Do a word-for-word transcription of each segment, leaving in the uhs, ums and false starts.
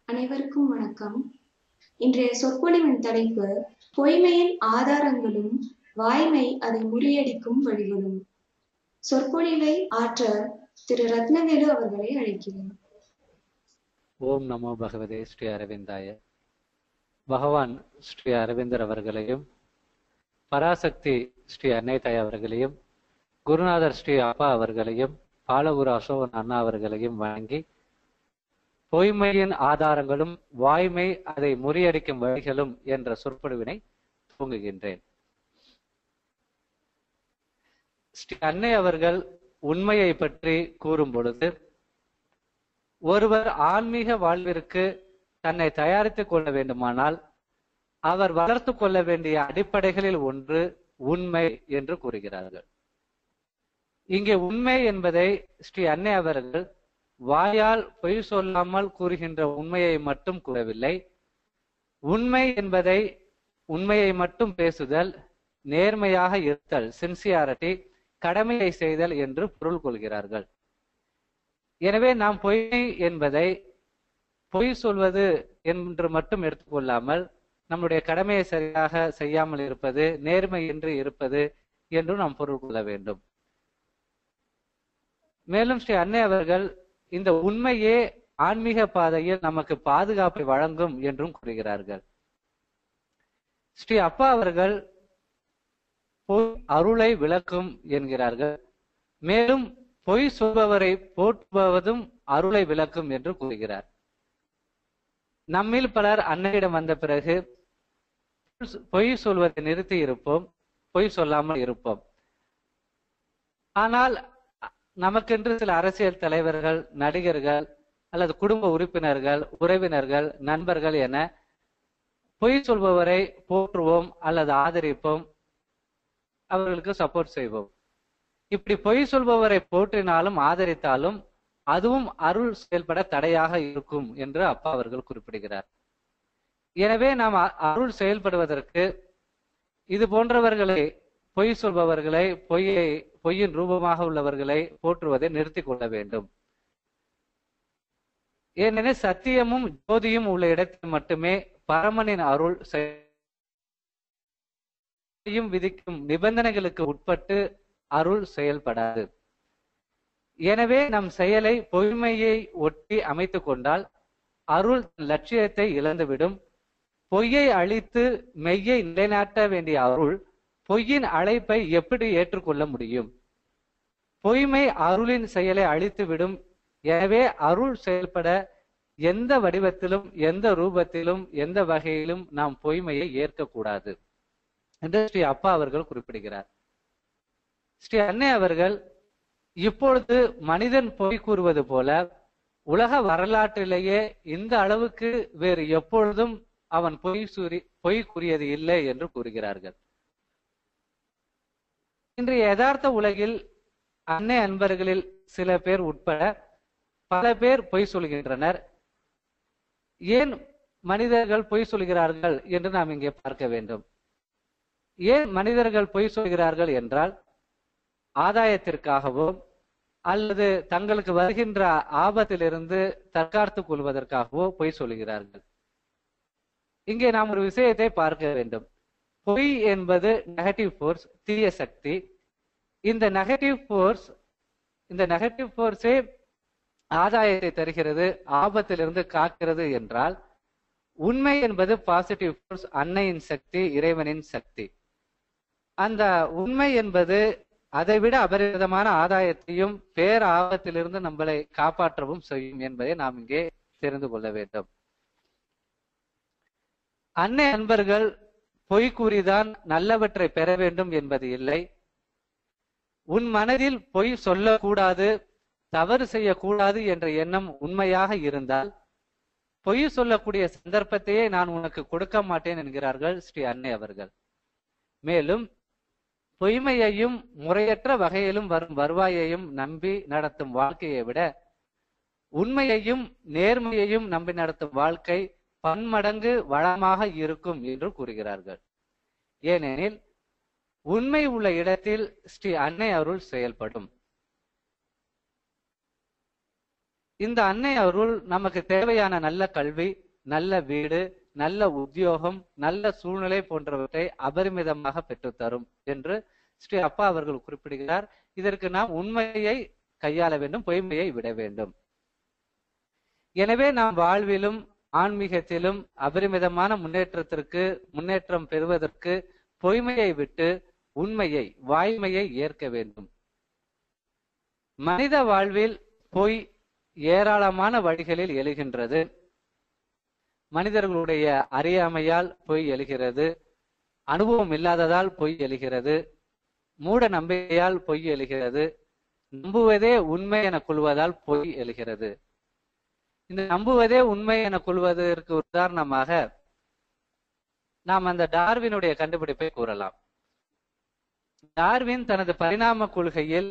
அனைவருக்கும் வணக்கம். இன்றைய சொற்பொழிவின் தலைப்பு பொய்மையின் ஆதாரங்களும் வாய்மை அதை முறியடிக்கும் வழிகளும். சொற்பொழிவை ஆற்ற திரு ரத்னவேலு அவர்களை அழைக்கிறேன். ஓம் நமோ பகவதே ஸ்ரீ அரவிந்தாய. பகவான் ஸ்ரீ அரவிந்தர் அவர்களையும் பராசக்தி ஸ்ரீ அன்னை தாய் அவர்களையும் குருநாதர் ஸ்ரீ அப்பா அவர்களையும் பாலகுரு அசோகன் அண்ணா அவர்களையும் வணங்கி பொய்மையின் ஆதாரங்களும் வாய்மை அதை முறியடிக்கும் வழிகளும் என்ற சொற்பொழிவினை துவங்குகின்றேன். ஸ்ரீ அன்னை அவர்கள் உண்மையை பற்றி கூறும் பொழுது, ஒருவர் ஆன்மீக வாழ்விற்கு தன்னை தயாரித்துக் கொள்ள வேண்டுமானால் அவர் வளர்த்து கொள்ள வேண்டிய அடிப்படைகளில் ஒன்று உண்மை என்று கூறுகிறார்கள். இங்கே உண்மை என்பதை ஸ்ரீ அன்னை அவர்கள் வாயால் பொய் சொல்லாமல் கூறுகின்ற உண்மையை மட்டும் கூறவில்லை. உண்மை என்பதை உண்மையை மட்டும் பேசுதல், நேர்மையாக இருத்தல், சின்சியாரிட்டி, கடமையை செய்தல் என்று பொருள் கொள்கிறார்கள். எனவே நாம் பொய்மை என்பதை பொய் சொல்வது என்று மட்டும் எடுத்துக்கொள்ளாமல் நம்முடைய கடமையை சரியாக செய்யாமல் இருப்பது, நேர்மை என்று இருப்பது என்று நாம் பொருள் கொள்ள வேண்டும். மேலும் ஸ்ரீ அன்னை அவர்கள் இந்த உண்மையே ஆன்மீக பாதையில் நமக்கு பாதுகாப்பை வழங்கும் என்றும் கூறுகிறார்கள். ஸ்ரீ அப்பா அவர்கள் பொய் அருளை விளக்கும் என்கிறார்கள். மேலும் பொய் சொல்பவரை போற்றுவதும் அருளை விளக்கும் என்று கூறுகிறார். நம்மில் பலர் அன்னையிடம் வந்த பிறகு பொய் சொல்வதை நிறுத்தி இருப்போம், பொய் சொல்லாமல் இருப்போம். ஆனால் நமக்கென்று சில அரசியல் தலைவர்கள், நடிகர்கள் அல்லது குடும்ப உறுப்பினர்கள், உறவினர்கள், நண்பர்கள் என பொய் சொல்பவரை போற்றுவோம் அல்லது ஆதரிப்போம், அவர்களுக்கு சப்போர்ட் செய்வோம். இப்படி பொய் சொல்பவரை போற்றினாலும் ஆதரித்தாலும் அதுவும் அருள் செயல்பட தடையாக இருக்கும் என்று அப்பா அவர்கள் குறிப்பிடுகிறார். எனவே நாம் அருள் செயல்படுவதற்கு இது போன்றவர்களை, பொய் சொல்பவர்களை, பொய்யை பொய்யின் ரூபமாக உள்ளவர்களை போற்றுவதை நிறுத்தி கொள்ள வேண்டும். ஏனெனில் சத்தியமும் ஜோதியும் உள்ள இடத்தில் மட்டுமே பரமனின் அருள் செய்யும் விதிக்கும் நிபந்தனைகளுக்கு உட்பட்டு அருள் செயல்படாது. எனவே நம் செயலை பொய்மையை ஒட்டி அமைத்து கொண்டால் அருள் லட்சியத்தை இழந்துவிடும். பொய்யை அழித்து மெய்யை நிலைநாட்ட வேண்டிய அருள் பொய்யின் அழைப்பை எப்படி ஏற்றுக்கொள்ள முடியும்? பொய்மை அருளின் செயலை அழித்துவிடும். எனவே அருள் செயல்பட எந்த வடிவத்திலும், எந்த ரூபத்திலும், எந்த வகையிலும் நாம் பொய்மையை ஏற்கக்கூடாது என்று ஸ்ரீ அப்பா அவர்கள் குறிப்பிடுகிறார். ஸ்ரீ அன்னை அவர்கள் இப்பொழுது மனிதன் பொய் கூறுவது போல உலக வரலாற்றிலேயே இந்த அளவுக்கு வேறு எப்பொழுதும் அவன் பொய் சூறி பொய் கூறியது இல்லை என்று கூறுகிறார்கள். இன்றைய யதார்த்த உலகில் அன்னை அன்பர்களில் சில பேர் உட்பட பல பேர் பொய் சொல்கின்றனர். ஏன் மனிதர்கள் பொய் சொல்கிறார்கள் என்று நாம் இங்கே பார்க்க வேண்டும். ஏன் மனிதர்கள் பொய் சொல்கிறார்கள் என்றால் ஆதாயத்திற்காகவோ அல்லது தங்களுக்கு வருகின்ற ஆபத்திலிருந்து தற்காத்துக் கொள்வதற்காகவோ பொய் சொல்கிறார்கள். இங்கே நாம் ஒரு விஷயத்தை பார்க்க வேண்டும். பொய் என்பது நெகட்டிவ் ஃபோர்ஸ், தீய சக்தி. இந்த நெகட்டிவ் ஃபோர்ஸ் இந்த நெகட்டிவ் ஃபோர்ஸே ஆதாயத்தை தருகிறது, ஆபத்திலிருந்து காக்கிறது என்றால் உண்மை என்பது பாசிட்டிவ் ஃபோர்ஸ், அன்னையின் சக்தி, இறைவனின் சக்தி. அந்த உண்மை என்பது அதைவிட அபரிதமான ஆதாயத்தையும் பேர் ஆபத்திலிருந்து நம்மளை காப்பாற்றவும் செய்யும் என்பதை நாம் இங்கே தெரிந்து கொள்ள வேண்டும். அன்னை அன்பர்கள் பொய் கூறிதான் நல்லவற்றை பெற வேண்டும் என்பது இல்லை. உன் மனதில் பொய் சொல்லக்கூடாது, தவறு செய்யக்கூடாது என்ற எண்ணம் உண்மையாக இருந்தால் பொய் சொல்லக்கூடிய சந்தர்ப்பத்தையே நான் உனக்கு கொடுக்க மாட்டேன் என்கிறார்கள் ஸ்ரீ அன்னை அவர்கள். மேலும் பொய்மையையும் முறையற்ற வகையிலும் வரும் வருவாயையும் நம்பி நடத்தும் வாழ்க்கையை விட உண்மையையும் நேர்மையையும் நம்பி நடத்தும் வாழ்க்கை பன்மடங்கு வளமாக இருக்கும் என்று கூறுகிறார்கள். ஏனெனில் உண்மை உள்ள இடத்தில் ஸ்ரீ அன்னை அருள் செயல்படும். இந்த அன்னை அருள் நமக்கு தேவையான நல்ல கல்வி, நல்ல வீடு, நல்ல உத்தியோகம், நல்ல சூழ்நிலை போன்றவற்றை அபரிமிதமாக பெற்றுத்தரும் என்று ஸ்ரீ அப்பா அவர்கள் குறிப்பிடுகிறார். இதற்கு நாம் உண்மையை கையாள வேண்டும், பொய்மையை விட வேண்டும். எனவே நாம் வாழ்விலும் ஆன்மீகத்திலும் அபரிமிதமான முன்னேற்றத்திற்கு முன்னேற்றம் பெறுவதற்கு பொய்மையை விட்டு உண்மையை, வாய்மையை ஏற்க வேண்டும். மனித வாழ்வில் பொய் ஏராளமான வழிகளில் எழுகின்றது. மனிதர்களுடைய அறியாமையால் பொய் எழுகிறது, அனுபவம் இல்லாததால் பொய் எழுகிறது, மூட நம்பிக்கையால் பொய் எழுகிறது, நம்புவதே உண்மை என கொள்வதால் பொய் எழுகிறது. இந்த நம்புவதே உண்மை என கொள்வதற்கு உதாரணமாக நாம் அந்த டார்வினுடைய கண்டுபிடிப்பை கூறலாம். டார்வின் தனது பரிணாம கொள்கையில்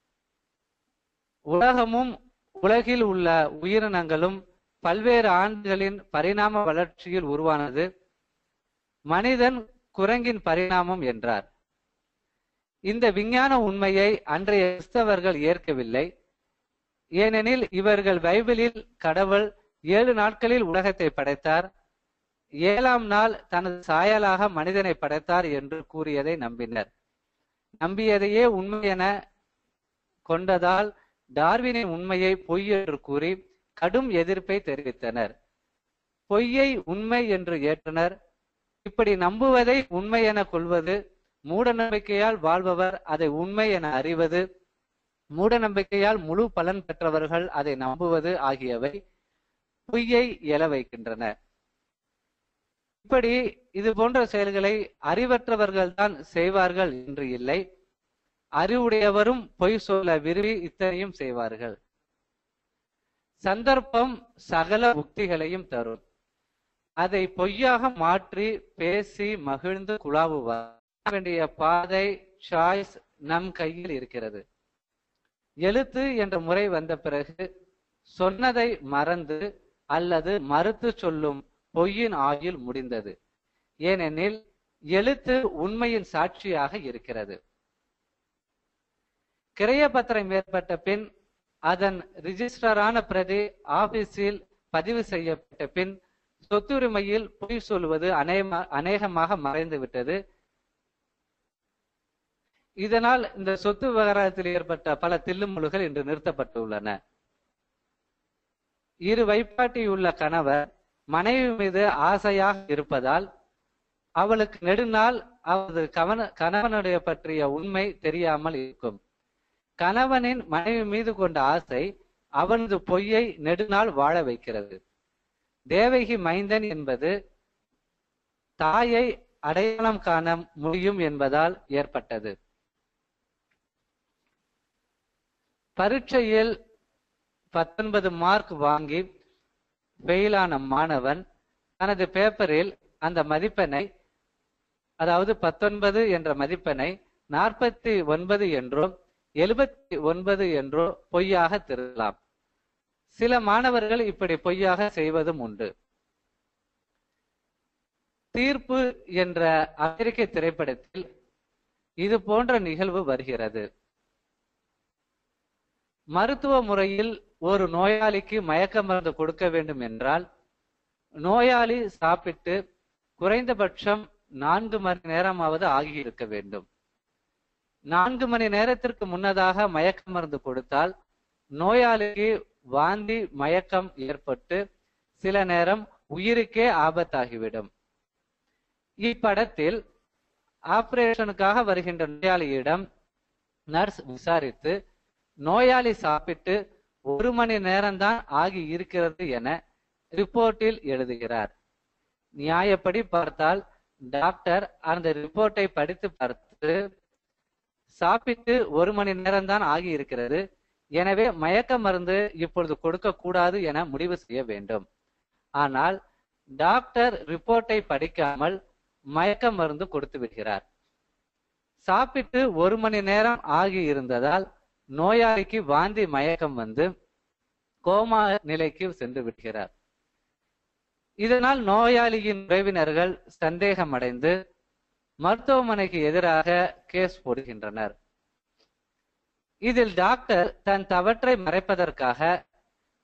உலகமும் உலகில் உள்ள உயிரினங்களும் பல்வேறு ஆண்டுகளின் பரிணாம வளர்ச்சியில் உருவானது, மனிதன் குரங்கின் பரிணாமம் என்றார். இந்த விஞ்ஞான உண்மையை அன்றைய கிறிஸ்தவர்கள் ஏற்கவில்லை. ஏனெனில் இவர்கள் பைபிளில் கடவுள் ஏழு நாட்களில் உலகத்தை படைத்தார், ஏழாம் நாள் தனது சாயலாக மனிதனை படைத்தார் என்று கூறியதை நம்பினர். நம்பியதையே உண்மை என கொண்டதால் டார்வினின் உண்மையை பொய் என்று கூறி கடும் எதிர்ப்பை தெரிவித்தனர். பொய்யை உண்மை என்று ஏற்றனர். இப்படி நம்புவதை உண்மை என கொள்வது, மூட நம்பிக்கையால் வாழ்பவர் அதை உண்மை என அறிவது, மூட நம்பிக்கையால் முழு பலன் பெற்றவர்கள் அதை நம்புவது ஆகியவை பொய்யை எழ வைக்கின்றன. இப்படி இது போன்ற செயல்களை அறிவற்றவர்கள் தான் செய்வார்கள் என்று இல்லை, அறிவுடையவரும் பொய் சொல்ல விரும்பி இத்தனையும் செய்வார்கள். சந்தர்ப்பம் சகல உக்திகளையும் தரும். அதை பொய்யாக மாற்றி பேசி மகிழ்ந்து குழாவுவார். வேண்டிய பாதை, சாய்ஸ் நம் கையில் இருக்கிறது. எழுத்து என்ற முறை வந்த பிறகு சொன்னதை மறந்து அல்லது மறுத்து சொல்லும் பொய்யின் ஆயுள் முடிந்தது. ஏனெனில் எழுத்து உண்மையின் சாட்சியாக இருக்கிறது. கிரையப்பத்திரம் ஏற்பட்ட பின் அதன் ரிஜிஸ்டரான பிரதி ஆபீஸில் பதிவு செய்யப்பட்ட பின் சொத்துரிமையில் பொய் சொல்வது அநேகமாக மறைந்து விட்டது. இதனால் இந்த சொத்து விவகாரத்தில் ஏற்பட்ட பல தில்லுமுழுகள் இன்று நிறுத்தப்பட்டுள்ளன. இரு வைப்பாட்டியுள்ள கணவர் மனைவி மீது ஆசையாக இருப்பதால் அவளுக்கு நெடுநாள் அவரது கவன கணவனுடைய பற்றிய உண்மை தெரியாமல் இருக்கும். கணவனின் மனைவி மீது கொண்ட ஆசை அவனது பொய்யை நெடுநாள் வாழ வைக்கிறது. தேவகி மைந்தன் என்பது தாயை அடையாளம் காண முடியும் என்பதால் ஏற்பட்டது. பரீட்சையில் பத்தொன்பது மார்க் வாங்கி ஃபெயிலான மாணவன் தனது பேப்பரில் அந்த மதிப்பெண்ணை, அதாவது பத்தொன்பது என்ற மதிப்பெண்ணை நாற்பத்தி ஒன்பது என்றோ எழுபத்தி ஒன்பது என்றோ பொய்யாக திருத்தலாம். சில மாணவர்கள் இப்படி பொய்யாக செய்வதும் உண்டு. தீர்ப்பு என்ற அமெரிக்க திரைப்படத்தில் இது போன்ற நிகழ்வு வருகிறது. மருத்துவ முறையில் ஒரு நோயாளிக்கு மயக்க மருந்து கொடுக்க வேண்டும் என்றால் நோயாளி சாப்பிட்டு குறைந்தபட்சம் நான்கு மணி நேரமாவது ஆகியிருக்க வேண்டும். நான்கு மணி நேரத்திற்கு முன்னதாக மயக்க மருந்து கொடுத்தால் நோயாளிக்கு வாந்தி மயக்கம் ஏற்பட்டு சில நேரம் உயிருக்கே ஆபத்தாகிவிடும். இப்படத்தில் ஆபரேஷனுக்காக வருகின்ற நோயாளியிடம் நர்ஸ் விசாரித்து நோயாளி சாப்பிட்டு ஒரு மணி நேரம்தான் ஆகி இருக்கிறது என ரிப்போர்ட்டில் எழுதுகிறார். நியாயப்படி பார்த்தால் டாக்டர் அந்த ரிப்போர்ட்டை படித்து பார்த்து சாப்பிட்டு ஒரு மணி நேரம்தான் ஆகி இருக்கிறது, எனவே மயக்க மருந்து இப்பொழுது கொடுக்க கூடாது என முடிவு செய்ய வேண்டும். ஆனால் டாக்டர் ரிப்போர்ட்டை படிக்காமல் மயக்க மருந்து கொடுத்து விடுகிறார். சாப்பிட்டு ஒரு மணி நேரம் ஆகி இருந்ததால் நோயாளிக்கு வாந்தி மயக்கம் வந்து கோமா நிலைக்கு சென்று விடுகிறார். இதனால் நோயாளியின் உறவினர்கள் சந்தேகம் அடைந்து மருத்துவமனைக்கு எதிராக கேஸ் போடுகின்றனர். இதில் டாக்டர் தன் தவற்றை மறைப்பதற்காக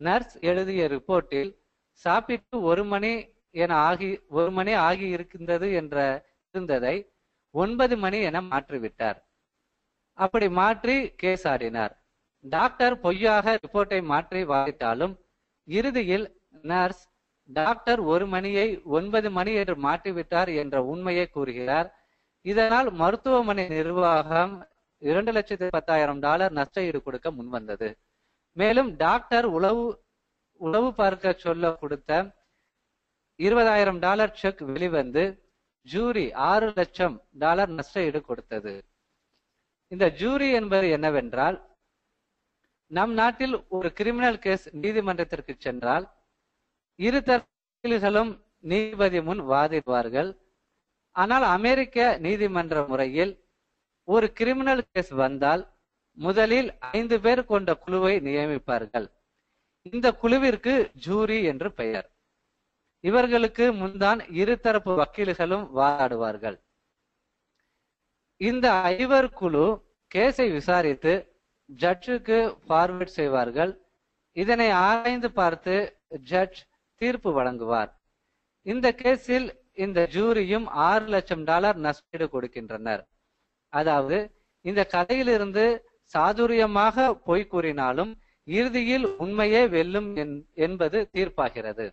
நர்ஸ் எழுதிய ரிப்போர்ட்டில் சாப்பிட்டு ஒரு மணி என ஆகி ஒரு மணி ஆகி இருக்கின்றது என்ற இருந்ததை ஒன்பது மணி என மாற்றிவிட்டார். அப்படி மாற்றி கேஸ் ஆடினார். டாக்டர் பொய்யாக ரிப்போர்ட்டை மாற்றி வாதிட்டாலும் இறுதியில் நர்ஸ் டாக்டர் ஒரு மணியை ஒன்பது மணி என்று மாற்றிவிட்டார் என்ற உண்மையை கூறுகிறார். இதனால் மருத்துவமனை நிர்வாகம் இரண்டு லட்சத்தி பத்தாயிரம் டாலர் நஷ்ட ஈடு கொடுக்க முன்வந்தது. மேலும் டாக்டர் உளவு உளவு பார்க்க சொல்ல கொடுத்த இருபதாயிரம் டாலர் செக் வெளிவந்து ஜூரி ஆறு லட்சம் டாலர் நஷ்ட ஈடு கொடுத்தது. இந்த ஜூரி என்பது என்னவென்றால், நம் நாட்டில் ஒரு கிரிமினல் கேஸ் நீதிமன்றத்திற்கு சென்றால் இரு தரப்பிலும் நீதிபதி முன் வாதிடுவார்கள். ஆனால் அமெரிக்க நீதிமன்ற முறையில் ஒரு கிரிமினல் கேஸ் வந்தால் முதலில் ஐந்து பேர் கொண்ட குழுவை நியமிப்பார்கள். இந்த குழுவிற்கு ஜூரி என்று பெயர். இவர்களுக்கு முன்தான் இருதரப்பு வக்கீல்களும் வாதாடுவார்கள். இந்த ஐவர் குழு கேஸை விசாரித்து ஜட்ஜுக்கு ஃபார்வர்ட் செய்வார்கள். இதனை ஆராய்ந்து பார்த்து ஜட்ஜ் தீர்ப்பு வழங்குவார். இந்த கேஸில் இந்த ஜூரியும் ஆறு லட்சம் டாலர் நஷ்டீடு கொடுக்கின்றனர். அதாவது இந்த கதையிலிருந்து சாதுரியமாக பொய் கூறினாலும் இறுதியில் உண்மையே வெல்லும் என்பது தீர்ப்பாகிறது.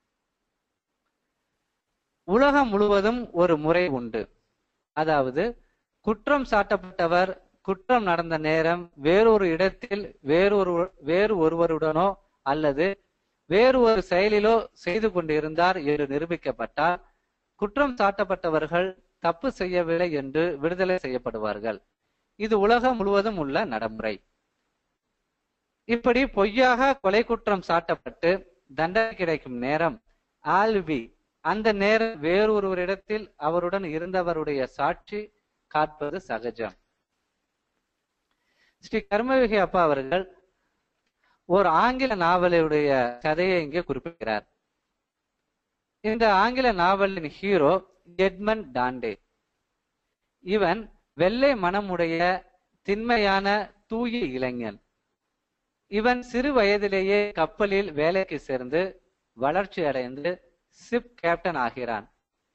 உலகம் முழுவதும் ஒரு முறை உண்டு. அதாவது குற்றம் சாட்டப்பட்டவர் குற்றம் நடந்த நேரம் வேறொரு இடத்தில் வேறொரு வேறு ஒருவருடனோ அல்லது வேறு ஒரு செயலிலோ செய்து கொண்டிருந்தார் என்று நிரூபிக்கப்பட்டால் குற்றம் சாட்டப்பட்டவர்கள் தப்பு செய்யவில்லை என்று விடுதலை செய்யப்படுவார்கள். இது உலகம் முழுவதும் உள்ள நடைமுறை. இப்படி பொய்யாக கொலை குற்றம் சாட்டப்பட்டு தண்டனை கிடைக்கும் நேரம் ஆல்வி அந்த நேரம் வேறொருவரிடத்தில் அவருடன் இருந்தவருடைய சாட்சி காட்பது சகஜம். ஸ்ரீ கர்மயோகி அப்பா அவர்கள் ஒரு ஆங்கில நாவலுடைய கதையை இங்கே குறிப்பிடுகிறார். இந்த ஆங்கில நாவலின் ஹீரோ எட்மண்ட் டாண்டே. இவன் வெள்ளை மனமுடைய திண்மையான தூய இளைஞன். இவன் சிறு வயதிலேயே கப்பலில் வேலைக்கு சேர்ந்து வளர்ச்சி அடைந்து ஷிப் கேப்டன் ஆகிறான்.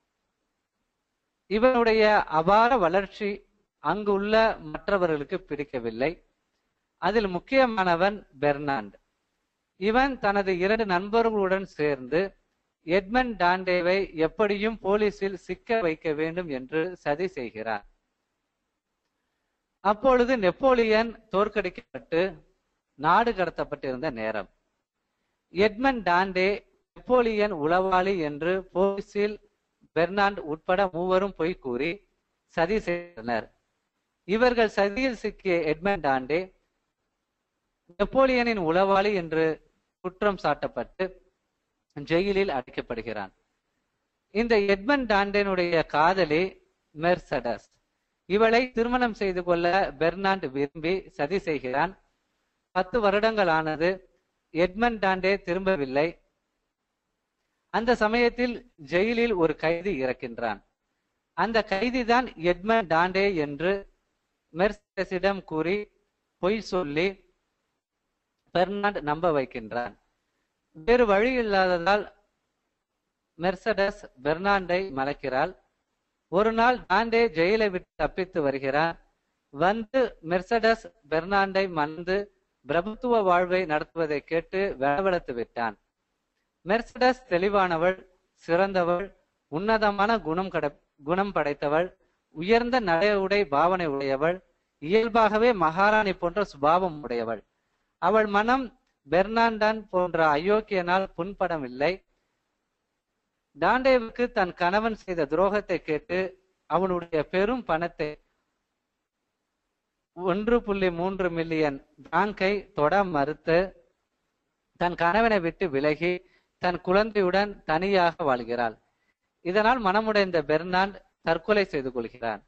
இவனுடைய அபார வளர்ச்சி அங்குள்ள மற்றவர்களுக்கு பிடிக்கவில்லை. அதில் முக்கியமானவன் பெர்னாண்ட். இவன் தனது இரண்டு நண்பர்களுடன் சேர்ந்து எட்மண்ட் டாண்டேவை எப்படியும் போலீசில் சிக்க வைக்க வேண்டும் என்று சதி செய்கிறான். அப்பொழுது நெப்போலியன் தோற்கடிக்கப்பட்டு நாடு கடத்தப்பட்டிருந்த நேரம். எட்மண்ட் டாண்டே நெப்போலியன் உளவாளி என்று போலீசில் பெர்னாண்ட் உட்பட மூவரும் பொய் கூறி சதி செய்தனர். இவர்கள் சதியில் சிக்கிய எட்மண்ட் டாண்டே நெப்போலியனின் உளவாளி என்று குற்றம் சாட்டப்பட்டு ஜெயிலில் அடைக்கப்படுகிறான். இந்த எட்மண்ட் டாண்டேனுடைய காதலி மெர்சடஸ். இவளை திருமணம் செய்து கொள்ள பெர்னாண்ட் விரும்பி சதி செய்கிறான். பத்து வருடங்கள் ஆனது. எட்மண்ட் டாண்டே திரும்பவில்லை. அந்த சமயத்தில் ஜெயிலில் ஒரு கைதி இறக்கின்றான். அந்த கைதிதான் எட்மண்ட் டாண்டே என்று மெர்சடஸிடம் கூறி பொய் சொல்லி பெர்னாண்ட் நம்ப வைக்கின்றான். வேறு வழி இல்லாததால் மெர்சடஸ் பெர்னாண்டை மலைக்கிறாள். ஒரு நாள் டாண்டே ஜெயிலை விட்டு தப்பித்து வருகிறான். வந்து மெர்சடஸ் பெர்னாண்டை மணந்து பிரபுத்துவ வாழ்வை நடத்துவதை கேட்டு வெளவெளத்து விட்டான். மெர்சடஸ் தெளிவானவள், சிறந்தவள், உன்னதமான குணம் கட குணம் படைத்தவள், உயர்ந்த நடை உடை பாவனை உடையவள், இயல்பாகவே மகாராணி போன்ற சுபாவம் உடையவள். அவள் மனம் பெர்னாண்டன் போன்ற அயோக்கியனால் புண்படவில்லை. டாண்டேவுக்கு தன் கணவன் செய்த துரோகத்தை கேட்டு அவனுடைய பெரும் பணத்தை ஒன்று புள்ளி மூன்று மில்லியன் பிராங்கை தொட மறுத்து தன் கணவனை விட்டு விலகி தன் குழந்தையுடன் தனியாக வாழ்கிறாள். இதனால் மனமுடைந்த பெர்னாண்ட் தற்கொலை செய்து கொள்கிறான்.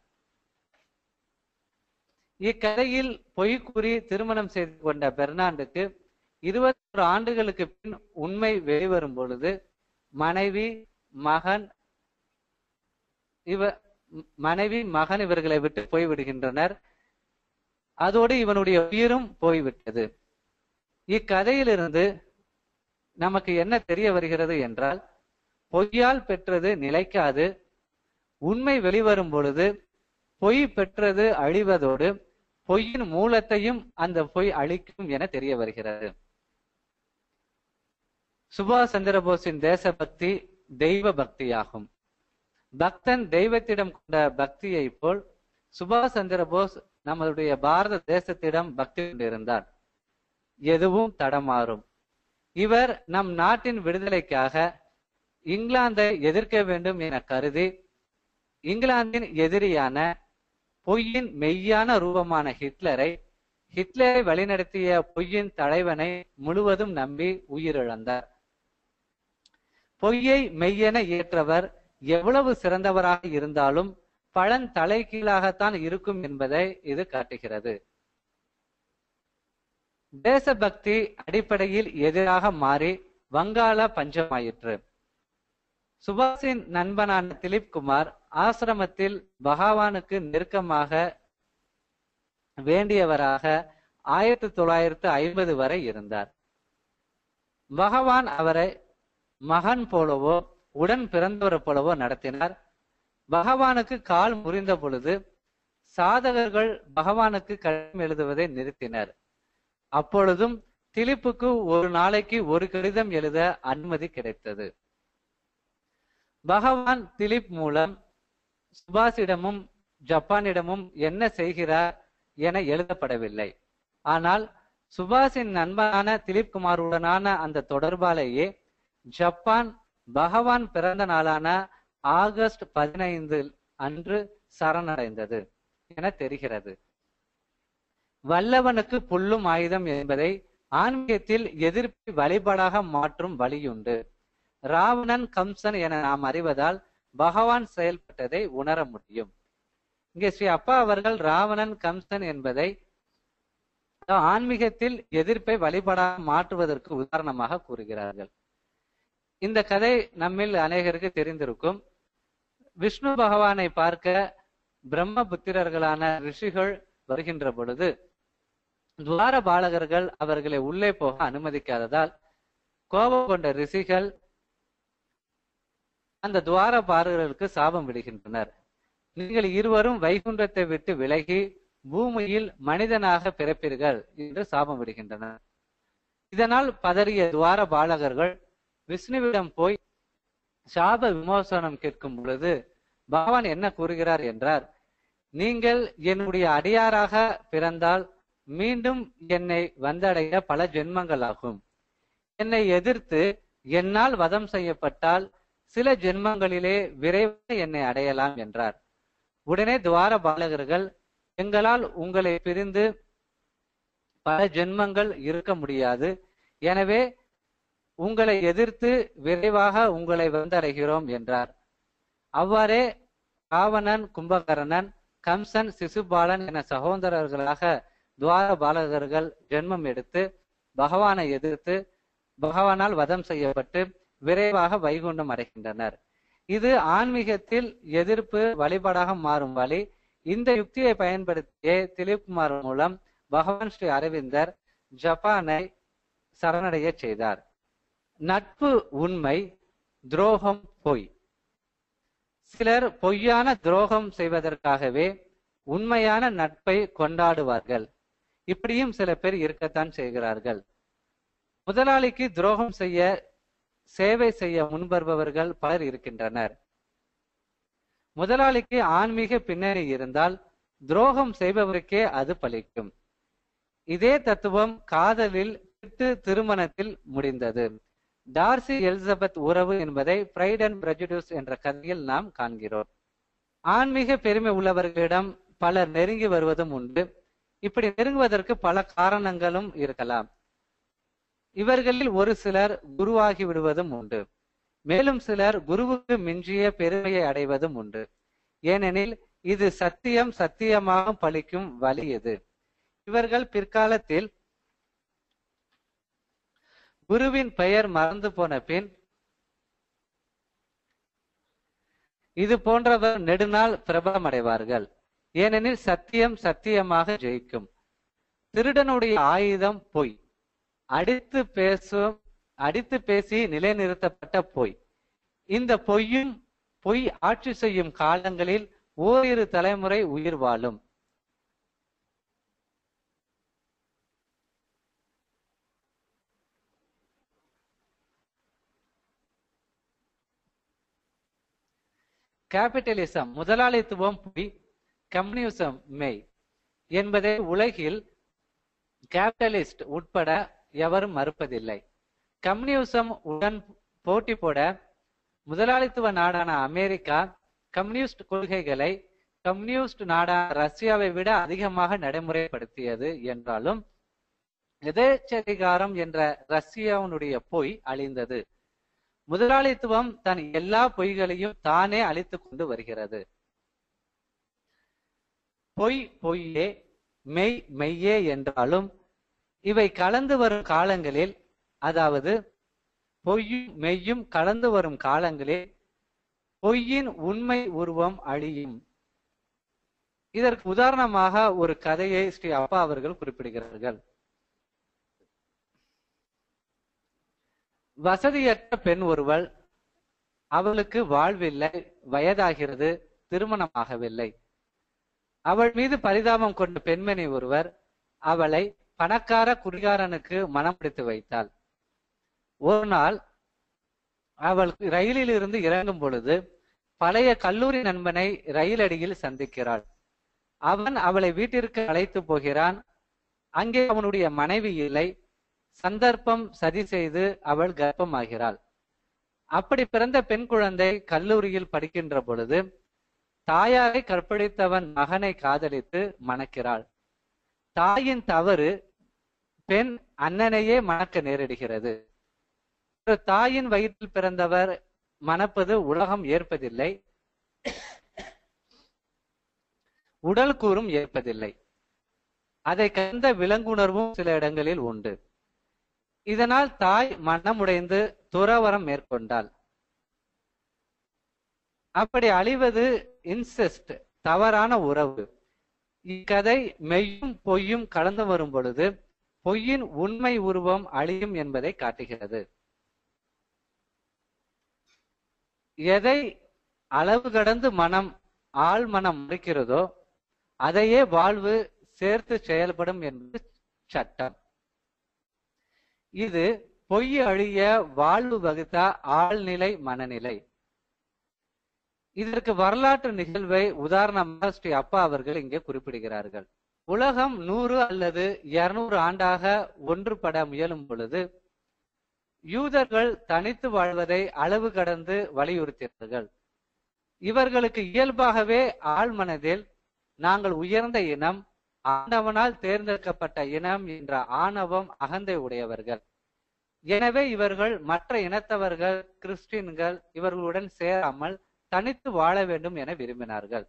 இக்கதையில் பொய் கூறி திருமணம் செய்து கொண்ட பெர்னாண்டுக்கு இருபத்தி ஒரு ஆண்டுகளுக்கு பின் உண்மை வெளிவரும் பொழுது மனைவி மகன் இவ மனைவி மகன் இவர்களை விட்டு போய்விடுகின்றனர். அதோடு இவனுடைய உயிரும் போய்விட்டது. இக்கதையிலிருந்து நமக்கு என்ன தெரிய வருகிறது என்றால், பொய்யால் பெற்றது நிலைக்காது, உண்மை வெளிவரும் பொழுது பொய் பெற்றது அழிவதோடு பொய்யின் மூலத்தையும் அந்த பொய் அழிக்கும் என தெரிய வருகிறது. சுபாஷ் சந்திரபோஸின் தேசபக்தி தெய்வ பக்தியாகும். பக்தன் தெய்வத்திடம் கொண்ட பக்தியை போல் சுபாஷ் சந்திரபோஸ் நம்முடைய பாரத தேசத்திடம் பக்தி கொண்டிருந்தார். எதுவும் தடமாறும். இவர் நம் நாட்டின் விடுதலைக்காக இங்கிலாந்தை எதிர்க்க வேண்டும் என கருதி இங்கிலாந்தின் எதிரியான பொய்யின் மெய்யான ரூபமான ஹிட்லரை ஹிட்லரை வழிநடத்திய பொய்யின் தலைவனை முழுவதும் நம்பி உயிரிழந்தார். பொய்யை மெய்யென ஏற்றவர் எவ்வளவு சிறந்தவராக இருந்தாலும் பலன் தலைகீழாகத்தான் இருக்கும் என்பதை இது காட்டுகிறது. தேசபக்தி அடிப்படையில் எதிராக மாறி வங்காள பஞ்சமாயிற்று. சுபாஷின் நண்பனான திலீப் குமார் ஆசிரமத்தில் பகவானுக்கு நெருக்கமாக வேண்டியவராக ஆயிரத்தி தொள்ளாயிரத்து ஐம்பது வரை இருந்தார். பகவான் அவரை மகன் போலவோ உடன் பிறந்தவர் போலவோ நடத்தினார். பகவானுக்கு கால் முறிந்த பொழுது சாதகர்கள் பகவானுக்கு கடிதம் எழுதுவதை நிறுத்தினர். அப்பொழுதும் திலீப்புக்கு ஒரு நாளைக்கு ஒரு கடிதம் எழுத அனுமதி கிடைத்தது. பகவான் திலீப் மூலம் சுபாஷிடமும் ஜப்பானிடமும் என்ன செய்கிறார் என எழுதப்படவில்லை. ஆனால் சுபாஷின் நண்பனான திலீப் குமாருடனான அந்த தொடர்பாலேயே ஜப்பான் பகவான் பிறந்த நாளான ஆகஸ்ட் பதினைந்து அன்று சரணடைந்தது என தெரிகிறது. வல்லவனுக்கு புல்லும் ஆயுதம் என்பதை ஆன்மீகத்தில் எதிர்ப்பு வழிபாடாக மாற்றும் வழியுண்டு. ராவணன் கம்சன் என நாம் அறிவதால் பகவான் செயல்பட்டதை உணர முடியும். இங்கே ஸ்ரீ அப்பா அவர்கள் ராவணன் கம்சன் என்பதை ஆன்மீகத்தில் எதிர்ப்பை வழிபாடாக மாற்றுவதற்கு உதாரணமாக கூறுகிறார்கள். இந்த கதை நம்மில் அநேகருக்கு தெரிந்திருக்கும். விஷ்ணு பகவானை பார்க்க பிரம்ம புத்திரர்களான ரிஷிகள் வருகின்ற பொழுது துவார பாலகர்கள் அவர்களை உள்ளே போக அனுமதிக்காததால் கோபம் கொண்ட ரிஷிகள் அந்த துவார பாலகர்களுக்கு சாபம் விடுகின்றனர். நீங்கள் இருவரும் வைகுண்டத்தை விட்டு விலகி பூமியில் மனிதனாக பிறப்பீர்கள் என்று சாபம் விடுகின்றனர். இதனால் பதறிய துவார பாலகர்கள் விஷ்ணுவிடம் போய் சாப விமோசனம் கேட்கும் பொழுது பகவான் என்ன கூறுகிறார் என்றார், நீங்கள் என்னுடைய அடியாராக பிறந்தால் மீண்டும் என்னை வந்தடைய பல ஜென்மங்கள் ஆகும். என்னை எதிர்த்து என்னால் வதம் செய்யப்பட்டால் சில ஜென்மங்களிலே விரைவாக என்னை அடையலாம் என்றார். உடனே துவார பாலகர்கள், எங்களால் உங்களை பிரிந்து பல ஜென்மங்கள் இருக்க முடியாது, எனவே உங்களை எதிர்த்து விரைவாக உங்களை வந்தடைகிறோம் என்றார். அவ்வாறே ராவணன், கும்பகர்ணன், கம்சன், சிசுபாலன் என சகோதரர்களாக துவார பாலகர்கள் ஜென்மம் எடுத்து பகவானை எதிர்த்து பகவானால் வதம் செய்யப்பட்டு விரைவாக வைகுண்டம் அடைகின்றனர். இது ஆன்மீகத்தில் எதிர்ப்பு வழிபாடாக மாறும் வழி. இந்த யுக்தியை பயன்படுத்திய திலீப் குமார் மூலம் பகவான் ஸ்ரீ அரவிந்தர் ஜப்பானை சரணடைய செய்தார். நட்பு உண்மை, துரோகம் பொய். சிலர் பொய்யான துரோகம் செய்வதற்காகவே உண்மையான நட்பை கொண்டாடுவார்கள். இப்படியும் சில பேர் இருக்கத்தான் செய்கிறார்கள். முதலாளிக்கு துரோகம் செய்ய சேவை செய்ய முன்வருபவர்கள் பலர் இருக்கின்றனர். முதலாளிக்கு ஆன்மீக பின்னணி இருந்தால் துரோகம் செய்பவருக்கே அது பலிக்கும். இதே தத்துவம் காதலில் திருமணத்தில் முடிந்தது. டார்சி எலிசபெத் உறவு என்பதை பிரைட் அண்ட் பிரெஜுடியூஸ் என்ற கதையில் நாம் காண்கிறோம். ஆன்மீக பெருமை உள்ளவர்களிடம் பலர் நெருங்கி வருவதும் உண்டு. இப்படி நெருங்குவதற்கு பல காரணங்களும் இருக்கலாம். இவர்களில் ஒரு சிலர் குருவாகி விடுவதும் உண்டு. மேலும் சிலர் குருவுக்கு மிஞ்சிய பெருமையை அடைவதும் உண்டு. ஏனெனில் இது சத்தியம் சத்தியமாக பலிக்கும் வழி இது. இவர்கள் பிற்காலத்தில் குருவின் பெயர் மறந்து போன பின் இது போன்றவர் நெடுநாள் பிரபலம் அடைவார்கள். ஏனெனில் சத்தியம் சத்தியமாக ஜெயிக்கும். திருடனுடைய ஆயுதம் பொய். அடித்து பேசும் அடித்து பேசி நிலைநிறுத்தப்பட்ட பொய். இந்த பொய்யும் பொய் ஆட்சி செய்யும் காலங்களில் ஓரிரு தலைமுறை உயிர் வாழும். கேபிட்டலிசம் முதலாளித்துவம் பொய், கம்யூனிசம் மெய் என்பதை உலகில் கேபிட்டலிஸ்ட் உட்பட எவரும் மறுப்பதில்லை. கம்யூனிசம் உடன் போட்டி போட முதலாளித்துவ நாடான அமெரிக்கா கம்யூனிஸ்ட் கொள்கைகளை கம்யூனிஸ்ட் நாடான ரஷ்யாவை விட அதிகமாக நடைமுறைப்படுத்தியது என்றாலும் எதேச்சதிகாரம் என்ற ரஷ்யாவினுடைய பொய் அழிந்தது. முதலாளித்துவம் தன் எல்லா பொய்களையும் தானே அழித்துக் கொண்டு வருகிறது. பொய் பொய்யே, மெய் மெய்யே என்றாலும் இவை கலந்து வரும் காலங்களில், அதாவது பொய்யும் மெய்யும் கலந்து வரும் காலங்களில் பொய்யின் உண்மை உருவம் அழியும். இதற்கு உதாரணமாக ஒரு கதையை ஸ்ரீ அப்பா அவர்கள் குறிப்பிடுகிறார்கள். வசதியற்ற பெண் ஒருவள், அவளுக்கு வாழ்வில்லை, வயதாகிறது, திருமணமாகவில்லை. அவள் மீது பரிதாபம் கொண்ட பெண்மணி ஒருவர் அவளை பணக்கார குடிகாரனுக்கு மனம் பிடித்து வைத்தாள். ஒரு நாள் அவள் ரயிலில் இருந்து இறங்கும் பொழுது பழைய கல்லூரி நண்பனை ரயில் அடியில் சந்திக்கிறாள். அவன் அவளை வீட்டிற்கு அழைத்து போகிறான். அங்கே அவனுடைய மனைவி இல்லை. சந்தர்ப்பம் சதி செய்து அவள் கர்ப்பமாகிறாள். அப்படி பிறந்த பெண் குழந்தை கல்லூரியில் படிக்கின்ற பொழுது தாயாரை கற்பழித்தவன் மகனை காதலித்து மணக்கிறாள். தாயின் தவறு பெண் அண்ணனையே மணக்க நேரிடுகிறது. ஒரு தாயின் வயிற்றில் பிறந்தவர் மணப்பது உலகம் ஏற்பதில்லை, உடல் கூறும் ஏற்பதில்லை. அதை கண்ட விலங்குணர்வும் சில இடங்களில் உண்டு. இதனால் தாய் மனமுடைந்து துறவரம் மேற்கொண்டாள். அப்படி அழிவது இன்செஸ்ட், தவறான உறவு. இக்கதை மெய்யும் பொய்யும் கலந்து வரும் பொழுது பொய்யின் உண்மை உருவம் அழியும் என்பதை காட்டுகிறது. எதை அளவு கடந்து மனம் ஆள் மனம் மறுக்கிறதோ அதையே வாழ்வு சேர்த்து செயல்படும் என்பது சட்டம். இது பொய் அழிய வாழ்வு வகுத்த ஆழ்நிலை மனநிலை. இதற்கு வரலாற்று நிகழ்வை உதாரணமாக ஸ்ரீ அப்பா அவர்கள் இங்கே குறிப்பிடுகிறார்கள். உலகம் நூறு அல்லது இருநூறு ஆண்டாக ஒன்றுபட முயலும் பொழுது யூதர்கள் தனித்து வாழ்வதை அளவு கடந்து வலியுறுத்தினார்கள். இவர்களுக்கு இயல்பாகவே ஆழ்மனதில் நாங்கள் உயர்ந்த இனம், ஆண்டவனால் தேர்ந்தெடுக்கப்பட்ட இனம் என்ற ஆணவம் அகந்தை உடையவர்கள். எனவே இவர்கள் மற்ற இனத்தவர்கள் கிறிஸ்டின்கள் இவர்களுடன் சேராமல் தனித்து வாழ வேண்டும் என விரும்பினார்கள்.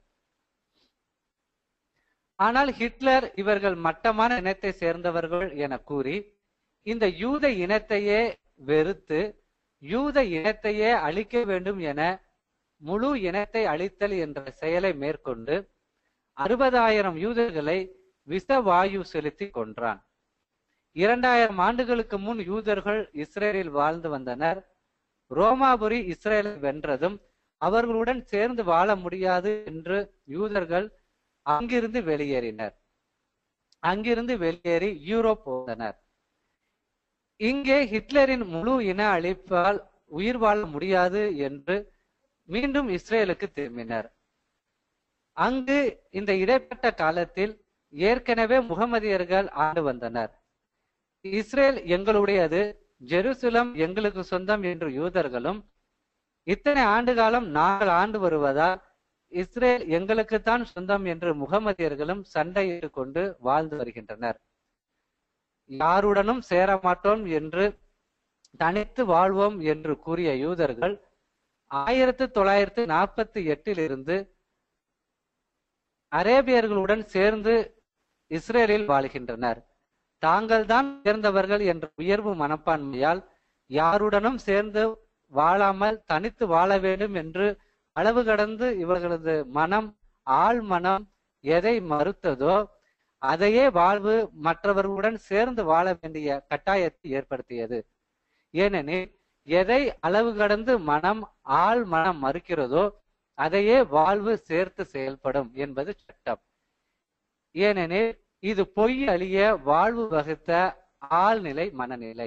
ஆனால் ஹிட்லர் இவர்கள் மட்டமான இனத்தை சேர்ந்தவர்கள் என கூறி இந்த யூத இனத்தையே வெறுத்து யூத இனத்தையே அழிக்க வேண்டும் என முழு இனத்தை அழித்தல் என்ற செயலை மேற்கொண்டு அறுபதாயிரம் யூதர்களை விஷவாயு செலுத்தி கொன்றான். இரண்டாயிரம் ஆண்டுகளுக்கு முன் யூதர்கள் இஸ்ரேலில் வாழ்ந்து வந்தனர். ரோமாபுரி இஸ்ரேலை வென்றதும் அவர்களுடன் சேர்ந்து வாழ முடியாது என்று யூதர்கள் அங்கிருந்து வெளியேறினர். அங்கிருந்து வெளியேறி யூரோப் போந்தனர். இங்கே ஹிட்லரின் முழு இன அழிப்பால் உயிர் வாழ முடியாது என்று மீண்டும் இஸ்ரேலுக்கு திரும்பினர். அங்கு இந்த இடைப்பட்ட காலத்தில் ஏற்கனவே முகமதியர்கள் ஆண்டு வந்தனர். இஸ்ரேல் எங்களுடையது, ஜெருசலம் எங்களுக்கு சொந்தம் என்று யூதர்களும், இத்தனை ஆண்டு காலம் நாங்கள் ஆண்டு வருவதால் இஸ்ரேல் எங்களுக்குத்தான் சொந்தம் என்று முகமதியர்களும் சண்டையிட்டுக் கொண்டு வாழ்ந்து வருகின்றனர். யாருடனும் சேர மாட்டோம் என்று தனித்து வாழ்வோம் என்று கூறிய யூதர்கள் ஆயிரத்தி தொள்ளாயிரத்தி நாற்பத்தி எட்டில் இருந்து அரேபியர்களுடன் சேர்ந்து இஸ்ரேலில் வாழ்கின்றனர். தாங்கள் தான் சேர்ந்தவர்கள் என்ற உயர்வு மனப்பான்மையால் யாருடனும் சேர்ந்து வாழாமல் தனித்து வாழ வேண்டும் என்று அளவு கடந்து இவர்களது மனம் ஆள் மனம் எதை மறுத்ததோ அதையே வாழ்வு மற்றவர்களுடன் சேர்ந்து வாழ வேண்டிய கட்டாயத்தை ஏற்படுத்தியது. ஏனெனில் எதை அளவு கடந்து மனம் ஆள் மனம் மறுக்கிறதோ அதையே வாழ்வு சேர்த்து செயல்படும் என்பது சட்டம். ஏனெனில் இது பொய் அழிய வாழ்வு வகுத்த ஆழ்நிலை மனநிலை.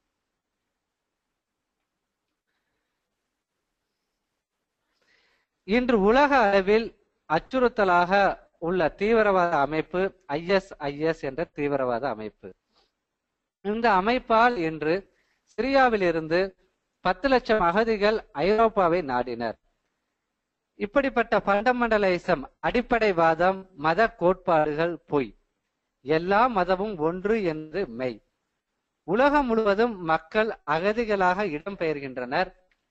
இன்று உலக அளவில் அச்சுறுத்தலாக உள்ள தீவிரவாத அமைப்பு ஐ எஸ் ஐ எஸ் என்ற தீவிரவாத அமைப்பு. இந்த அமைப்பால் இன்று சிரியாவில் இருந்து பத்து லட்சம் அகதிகள் ஐரோப்பாவை நாடினர். இப்படிப்பட்ட ஃபண்டமெண்டலிசம் அடிப்படைவாதம் மத கோட்பாடுகள் பொய். எல்லா மதமும் ஒன்று என்று மெய். உலகம் முழுவதும் மக்கள் அகதிகளாக இடம்பெயர்கின்றனர்.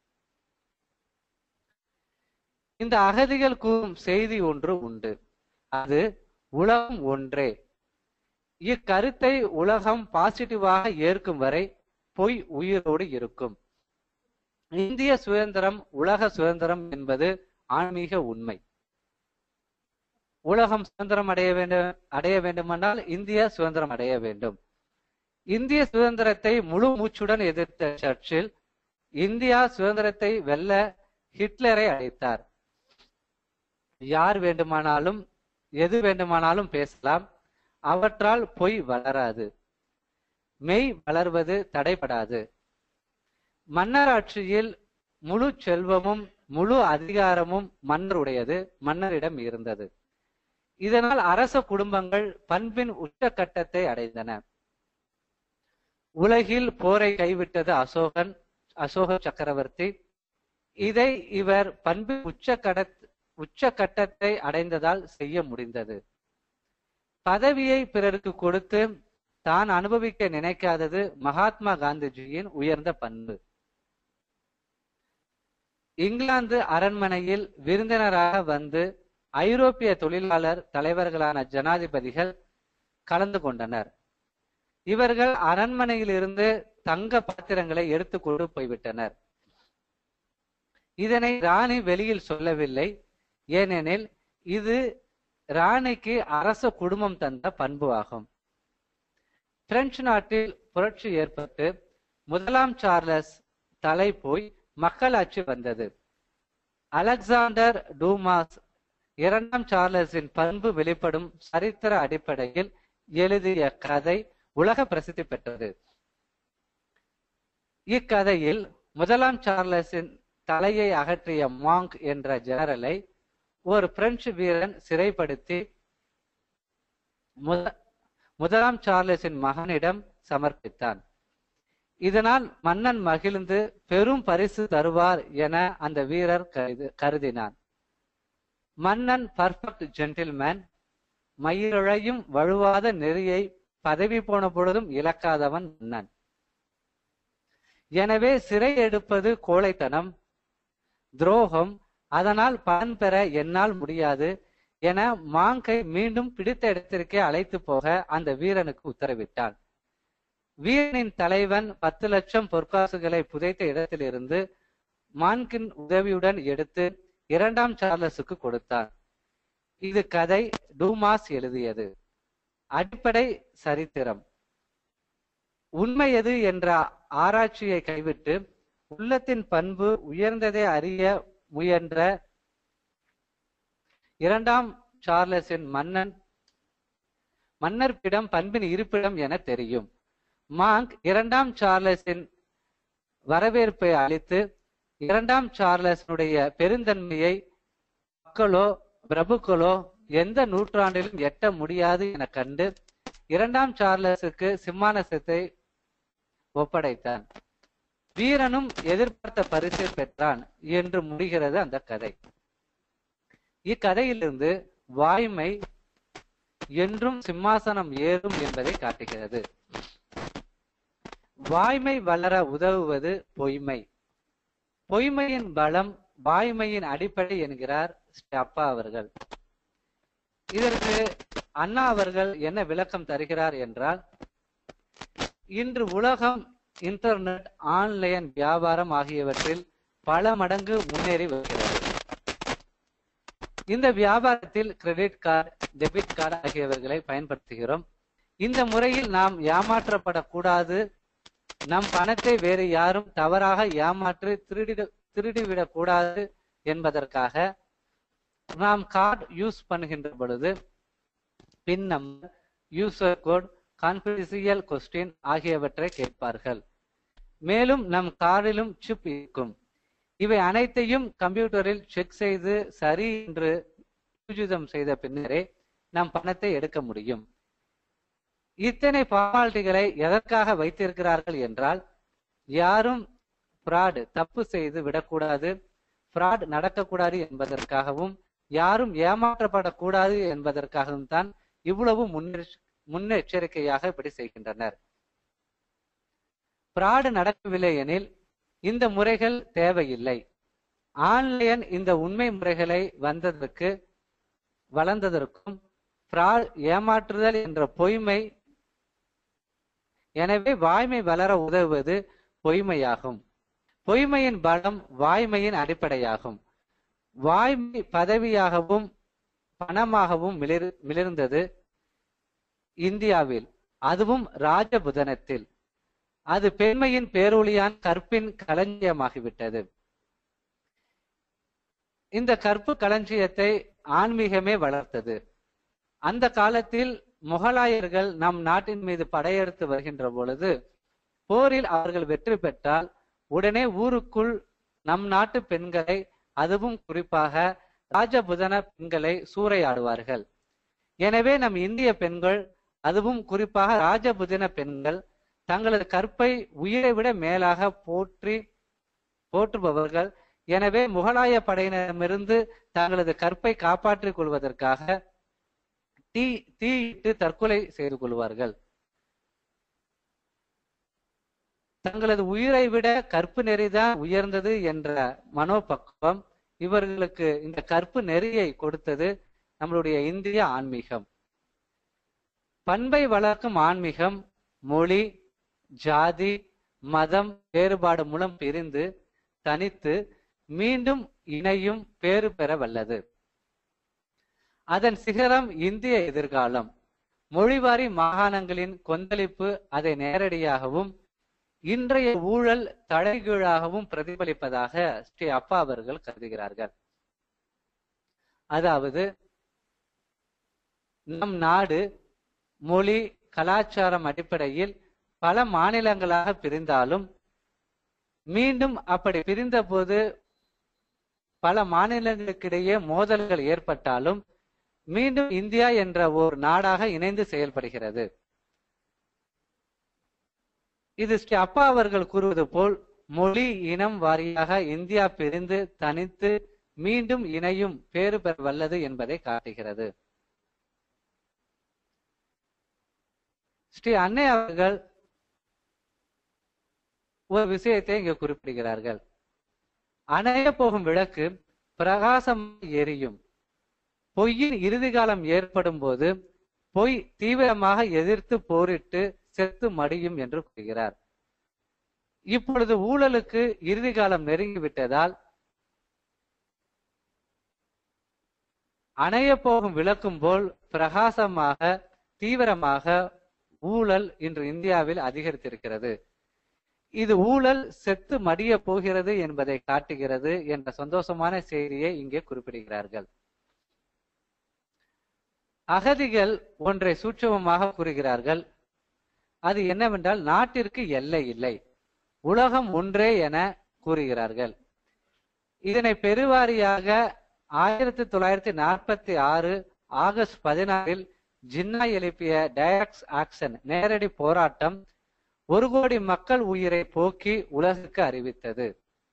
இந்த அகதிகள் கூறும் செய்தி ஒன்று உண்டு, அது உலகம் ஒன்றே. இக்கருத்தை உலகம் பாசிட்டிவாக ஏற்கும் வரை பொய் உயிரோடு இருக்கும். இந்திய சுதந்திரம் உலக சுதந்திரம் என்பது ஆன்மீக உண்மை. உலகம் சுதந்திரம் அடைய வேண்டும் அடைய வேண்டுமானால் இந்திய சுதந்திரம் அடைய வேண்டும். இந்திய சுதந்திரத்தை முழு மூச்சுடன் எதிர்த்த சர்ச்சில் இந்தியா சுதந்திரத்தை வெல்ல ஹிட்லரை அழைத்தார். யார் வேண்டுமானாலும் எது வேண்டுமானாலும் பேசலாம், அவற்றால் பொய் வளராது, மெய் வளர்வது தடைபடாது. மன்னராட்சியில் முழு செல்வமும் முழு அதிகாரமும் மன்னருடையது, மன்னரிடம் இருந்தது. இதனால் அரச குடும்பங்கள் பண்பின் உச்சக்கட்டத்தை அடைந்தன. உலகில் போரை கைவிட்டது அசோகன் அசோக சக்கரவர்த்தி. இதை இவர் பண்பின் உச்சக்கட உச்சக்கட்டத்தை அடைந்ததால் செய்ய முடிந்தது. பதவியை பிறருக்கு கொடுத்து தான் அனுபவிக்க நினைக்காதது மகாத்மா காந்திஜியின் உயர்ந்த பண்பு. இங்கிலாந்து அரண்மனையில் விருந்தினராக வந்து ஐரோப்பிய தொழிலாளர் தலைவர்களான ஜனாதிபதிகள் கலந்து கொண்டனர். இவர்கள் அரண்மனையில் இருந்து தங்க பாத்திரங்களை எடுத்துக்கொண்டு போய்விட்டனர். இதனை ராணி வெளியில் சொல்லவில்லை, ஏனெனில் இது ராணிக்கு அரச குடும்பம் தந்த பண்பு ஆகும். பிரெஞ்சு நாட்டில் புரட்சி ஏற்பட்டு முதலாம் சார்லஸ் தலை போய் மக்களாட்சி வந்தது. அலெக்சாண்டர் டூமாஸ் இரண்டாம் சார்லஸின் பண்பு வெளிப்படும் சரித்திர அடிப்படையில் எழுதிய கதை உலக பிரசித்தி பெற்றது. இக்கதையில் முதலாம் சார்லஸின் தலையை அகற்றிய மாங்க் என்ற ஜெனரலை ஒரு பிரெஞ்சு வீரன் சிறைப்படுத்தி முதலாம் சார்லஸின் மகனிடம் சமர்ப்பித்தான். இதனால் மன்னன் மகிழ்ந்து பெரும் பரிசு தருவார் என அந்த வீரர் கருதினான். மன்னன் பர்ஃபெக்ட் ஜென்டில்மேன், மயிரிழையும் வழுவாத நெறியை பதவி போன பொழுதும் இழக்காதவன் மன்னன். எனவே சிறை எடுப்பது கோழைத்தனம், துரோகம், அதனால் பலன் பெற என்னால் முடியாது என மாங்கை மீண்டும் பிடித்த இடத்திற்கே அழைத்து போக அந்த வீரனுக்கு உத்தரவிட்டான். வீரனின் தலைவன் பத்து லட்சம் பொற்காசுகளை புதைத்த இடத்திலிருந்து மான்கின் உதவியுடன் எடுத்து இரண்டாம் சார்லஸுக்கு கொடுத்தான். இது கதை டூமாஸ் எழுதியது. அடிப்படை சரித்திரம். உண்மை எது என்ற ஆராய்ச்சியை கைவிட்டு உள்ளத்தின் பண்பு உயர்ந்ததை அறிய முயன்ற இரண்டாம் சார்லஸின் மன்னன் மன்னர்பிடம் பண்பின் இருப்பிடம் என தெரியும். மாங்க் இரண்டாம் சார்லஸின் வரவேற்பை அளித்து இரண்டாம் சார்லஸினுடைய பெருந்தன்மையை மக்களோ பிரபுக்களோ எந்த நூற்றாண்டிலும் எட்ட முடியாது என கண்டு இரண்டாம் சார்லஸுக்கு சிம்மாசனத்தை ஒப்படைத்தான். வீரனும் எதிர்பார்த்த பரிசை பெற்றான் என்று முடிகிறது அந்த கதை. இக்கதையிலிருந்து வாய்மை என்றும் சிம்மாசனம் ஏறும் என்பதை காட்டுகிறது. வாய்மை வளர உதவுவது பொய்மை. பொய்மையின் பலம் வாய்மையின் அடிப்படை என்கிறார் ஸ்ரீ அப்பா அவர்கள். இதற்கு அண்ணா அவர்கள் என்ன விளக்கம் தருகிறார் என்றால், இன்று உலகம் இன்டர்நெட், ஆன்லைன் வியாபாரம் ஆகியவற்றில் பல மடங்கு முன்னேறி வருகிறது. இந்த வியாபாரத்தில் கிரெடிட் கார்டு, டெபிட் கார்டு ஆகியவர்களை பயன்படுத்துகிறோம். இந்த முறையில் நாம் ஏமாற்றப்படக்கூடாது நம் பணத்தை வேறு யாரும் தவறாக ஏமாற்றி திருடி திருடிவிடக் கூடாது என்பதற்காக நாம் கார்டு யூஸ் பண்ணுகின்ற பொழுது pin number, user code, confidential question ஆகியவற்றை கேட்பார்கள். மேலும் நம் கார்டிலும் சிப் இருக்கும். இவை அனைத்தையும் கம்ப்யூட்டரில் செக் செய்து சரி என்று ஊர்ஜிதம் செய்த பின்னரே நம் பணத்தை எடுக்க முடியும். இத்தனை ஃபார்மாலிட்டிகளை எதற்காக வைத்திருக்கிறார்கள் என்றால், யாரும் ஃப்ராட் தப்பு செய்து விடக்கூடாது, ஃப்ராட் நடக்கக்கூடாது என்பதற்காகவும், யாரும் ஏமாற்றப்படக்கூடாது என்பதற்காகவும் தான் இவ்வளவு முன்னெச்சரிக்கையாக இப்படி செய்கின்றனர். ஃப்ராட் நடக்கவில்லை எனில் இந்த முறைகள் தேவையில்லை. ஆன்லைன் இந்த உண்மை முறைகளை வந்ததற்கு வளர்ந்ததற்கும் ஃப்ராட், ஏமாற்றுதல் என்ற பொய்மை, எனவே வாய்மை வளர உதவுவது பொய்மையாகும். பொய்மையின் பலம் வாய்மையின் அடிப்படையாகும். வாய்மை பதவியாகவும் பணமாகவும் மிளிர் மிளிர்ந்தது இந்தியாவில், அதுவும் ராஜபுதனத்தில். அது பெண்மையின் பேரொளியான் கற்பின் களஞ்சியமாகிவிட்டது. இந்த கற்பு களஞ்சியத்தை ஆன்மீகமே வளர்த்தது. அந்த காலத்தில் முகலாயர்கள் நம் நாட்டின் மீது படையெடுத்து வருகின்ற பொழுது, போரில் அவர்கள் வெற்றி பெற்றால் உடனே ஊருக்குள் நம் நாட்டு பெண்களை, அதுவும் குறிப்பாக ராஜபுதன பெண்களை சூறையாடுவார்கள். எனவே நம் இந்திய பெண்கள், அதுவும் குறிப்பாக ராஜபுதன பெண்கள், தங்களது கற்பை உயிரை விட மேலாக போற்றி போற்றுபவர்கள். எனவே முகலாய படையினரிடமிருந்து தங்களது கற்பை காப்பாற்றிக் கொள்வதற்காக தீ தீயிட்டு தற்கொலை செய்து கொள்வார்கள். தங்களது உயிரை விட கற்பு நெறிதான் உயர்ந்தது என்ற மனோபக்குவம் இவர்களுக்கு இந்த கற்பு நெறியை கொடுத்தது நம்மளுடைய இந்திய ஆன்மீகம். பண்பை வளர்க்கும் ஆன்மீகம் மொழி, ஜாதி, மதம் வேறுபாடு மூலம் பிரிந்து தனித்து மீண்டும் இணையும் பேறு பெற வல்லது. அதன் சிகரம் இந்திய எதிர்காலம். மொழிவாரி மாகாணங்களின் கொந்தளிப்பு அதை நேரடியாகவும் இன்றைய ஊழல் தலைகீழாகவும் பிரதிபலிப்பதாக ஸ்ரீ அப்பா அவர்கள் கருதுகிறார்கள். அதாவது நம் நாடு மொழி, கலாச்சாரம் அடிப்படையில் பல மாநிலங்களாக பிரிந்தாலும், மீண்டும் அப்படி பிரிந்த போது பல மாநிலங்களுக்கிடையே மோதல்கள் ஏற்பட்டாலும் மீண்டும் இந்தியா என்ற ஒரு நாடாக இணைந்து செயல்படுகிறது. இது ஸ்ரீ அப்பா அவர்கள் கூறுவது போல் மொழி, இனம் வாரியாக இந்தியா பிரிந்து தனித்து மீண்டும் இணையும் பேறு பெற வல்லது என்பதை காட்டுகிறது. ஸ்ரீ அன்னை அவர்கள் ஒரு விஷயத்தை இங்கு குறிப்பிடுகிறார்கள். அணைய போகும் விளக்கு பிரகாசம் எரியும். பொய்யின் இறுதி காலம் ஏற்படும் போது பொய் தீவிரமாக எதிர்த்து போரிட்டு செத்து மடியும் என்று கூறுகிறார். இப்பொழுது ஊழலுக்கு இறுதி காலம் நெருங்கிவிட்டதால் அணைய போகும் விளக்கும் போல் பிரகாசமாக தீவிரமாக ஊழல் இன்று இந்தியாவில் அதிகரித்திருக்கிறது. இது ஊழல் செத்து மடிய போகிறது என்பதை காட்டுகிறது என்ற சந்தோஷமான செய்தியை இங்கே குறிப்பிடுகிறார்கள். அகதிகள் ஒன்றை சூட்சமமாக கூறுகிறார்கள். அது என்னவென்றால், நாட்டிற்கு எல்லை இல்லை, உலகம் ஒன்றே என கூறுகிறார்கள். இதனை பெருவாரியாக ஆயிரத்தி தொள்ளாயிரத்தி நாற்பத்தி ஆறு ஆகஸ்ட் பதினாறில் ஜின்னா எழுப்பிய டயக்ஸ் ஆக்சன் நேரடி போராட்டம் ஒரு கோடி மக்கள் உயிரை போக்கி உலகுக்கு அறிவித்தது.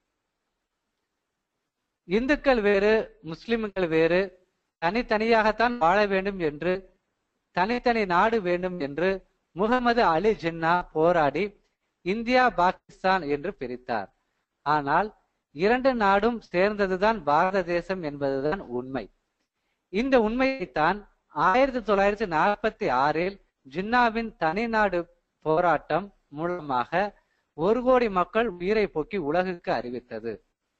இந்துக்கள் வேறு, முஸ்லிம்கள் வேறு, தனித்தனியாகத்தான் வாழ வேண்டும் என்று, தனித்தனி நாடு வேண்டும் என்று முகமது அலி ஜின்னா போராடி இந்தியா பாகிஸ்தான் என்று பிரித்தார். ஆனால் இரண்டு நாடும் சேர்ந்ததுதான் பாரத தேசம் என்பதுதான் உண்மை. இந்த உண்மையைத்தான் ஆயிரத்தி தொள்ளாயிரத்தி நாற்பத்தி ஆறில் ஜின்னாவின் தனிநாடு போராட்டம் மூலமாக ஒரு கோடி மக்கள் உயிரை போக்கி உலகுக்கு அறிவித்தது.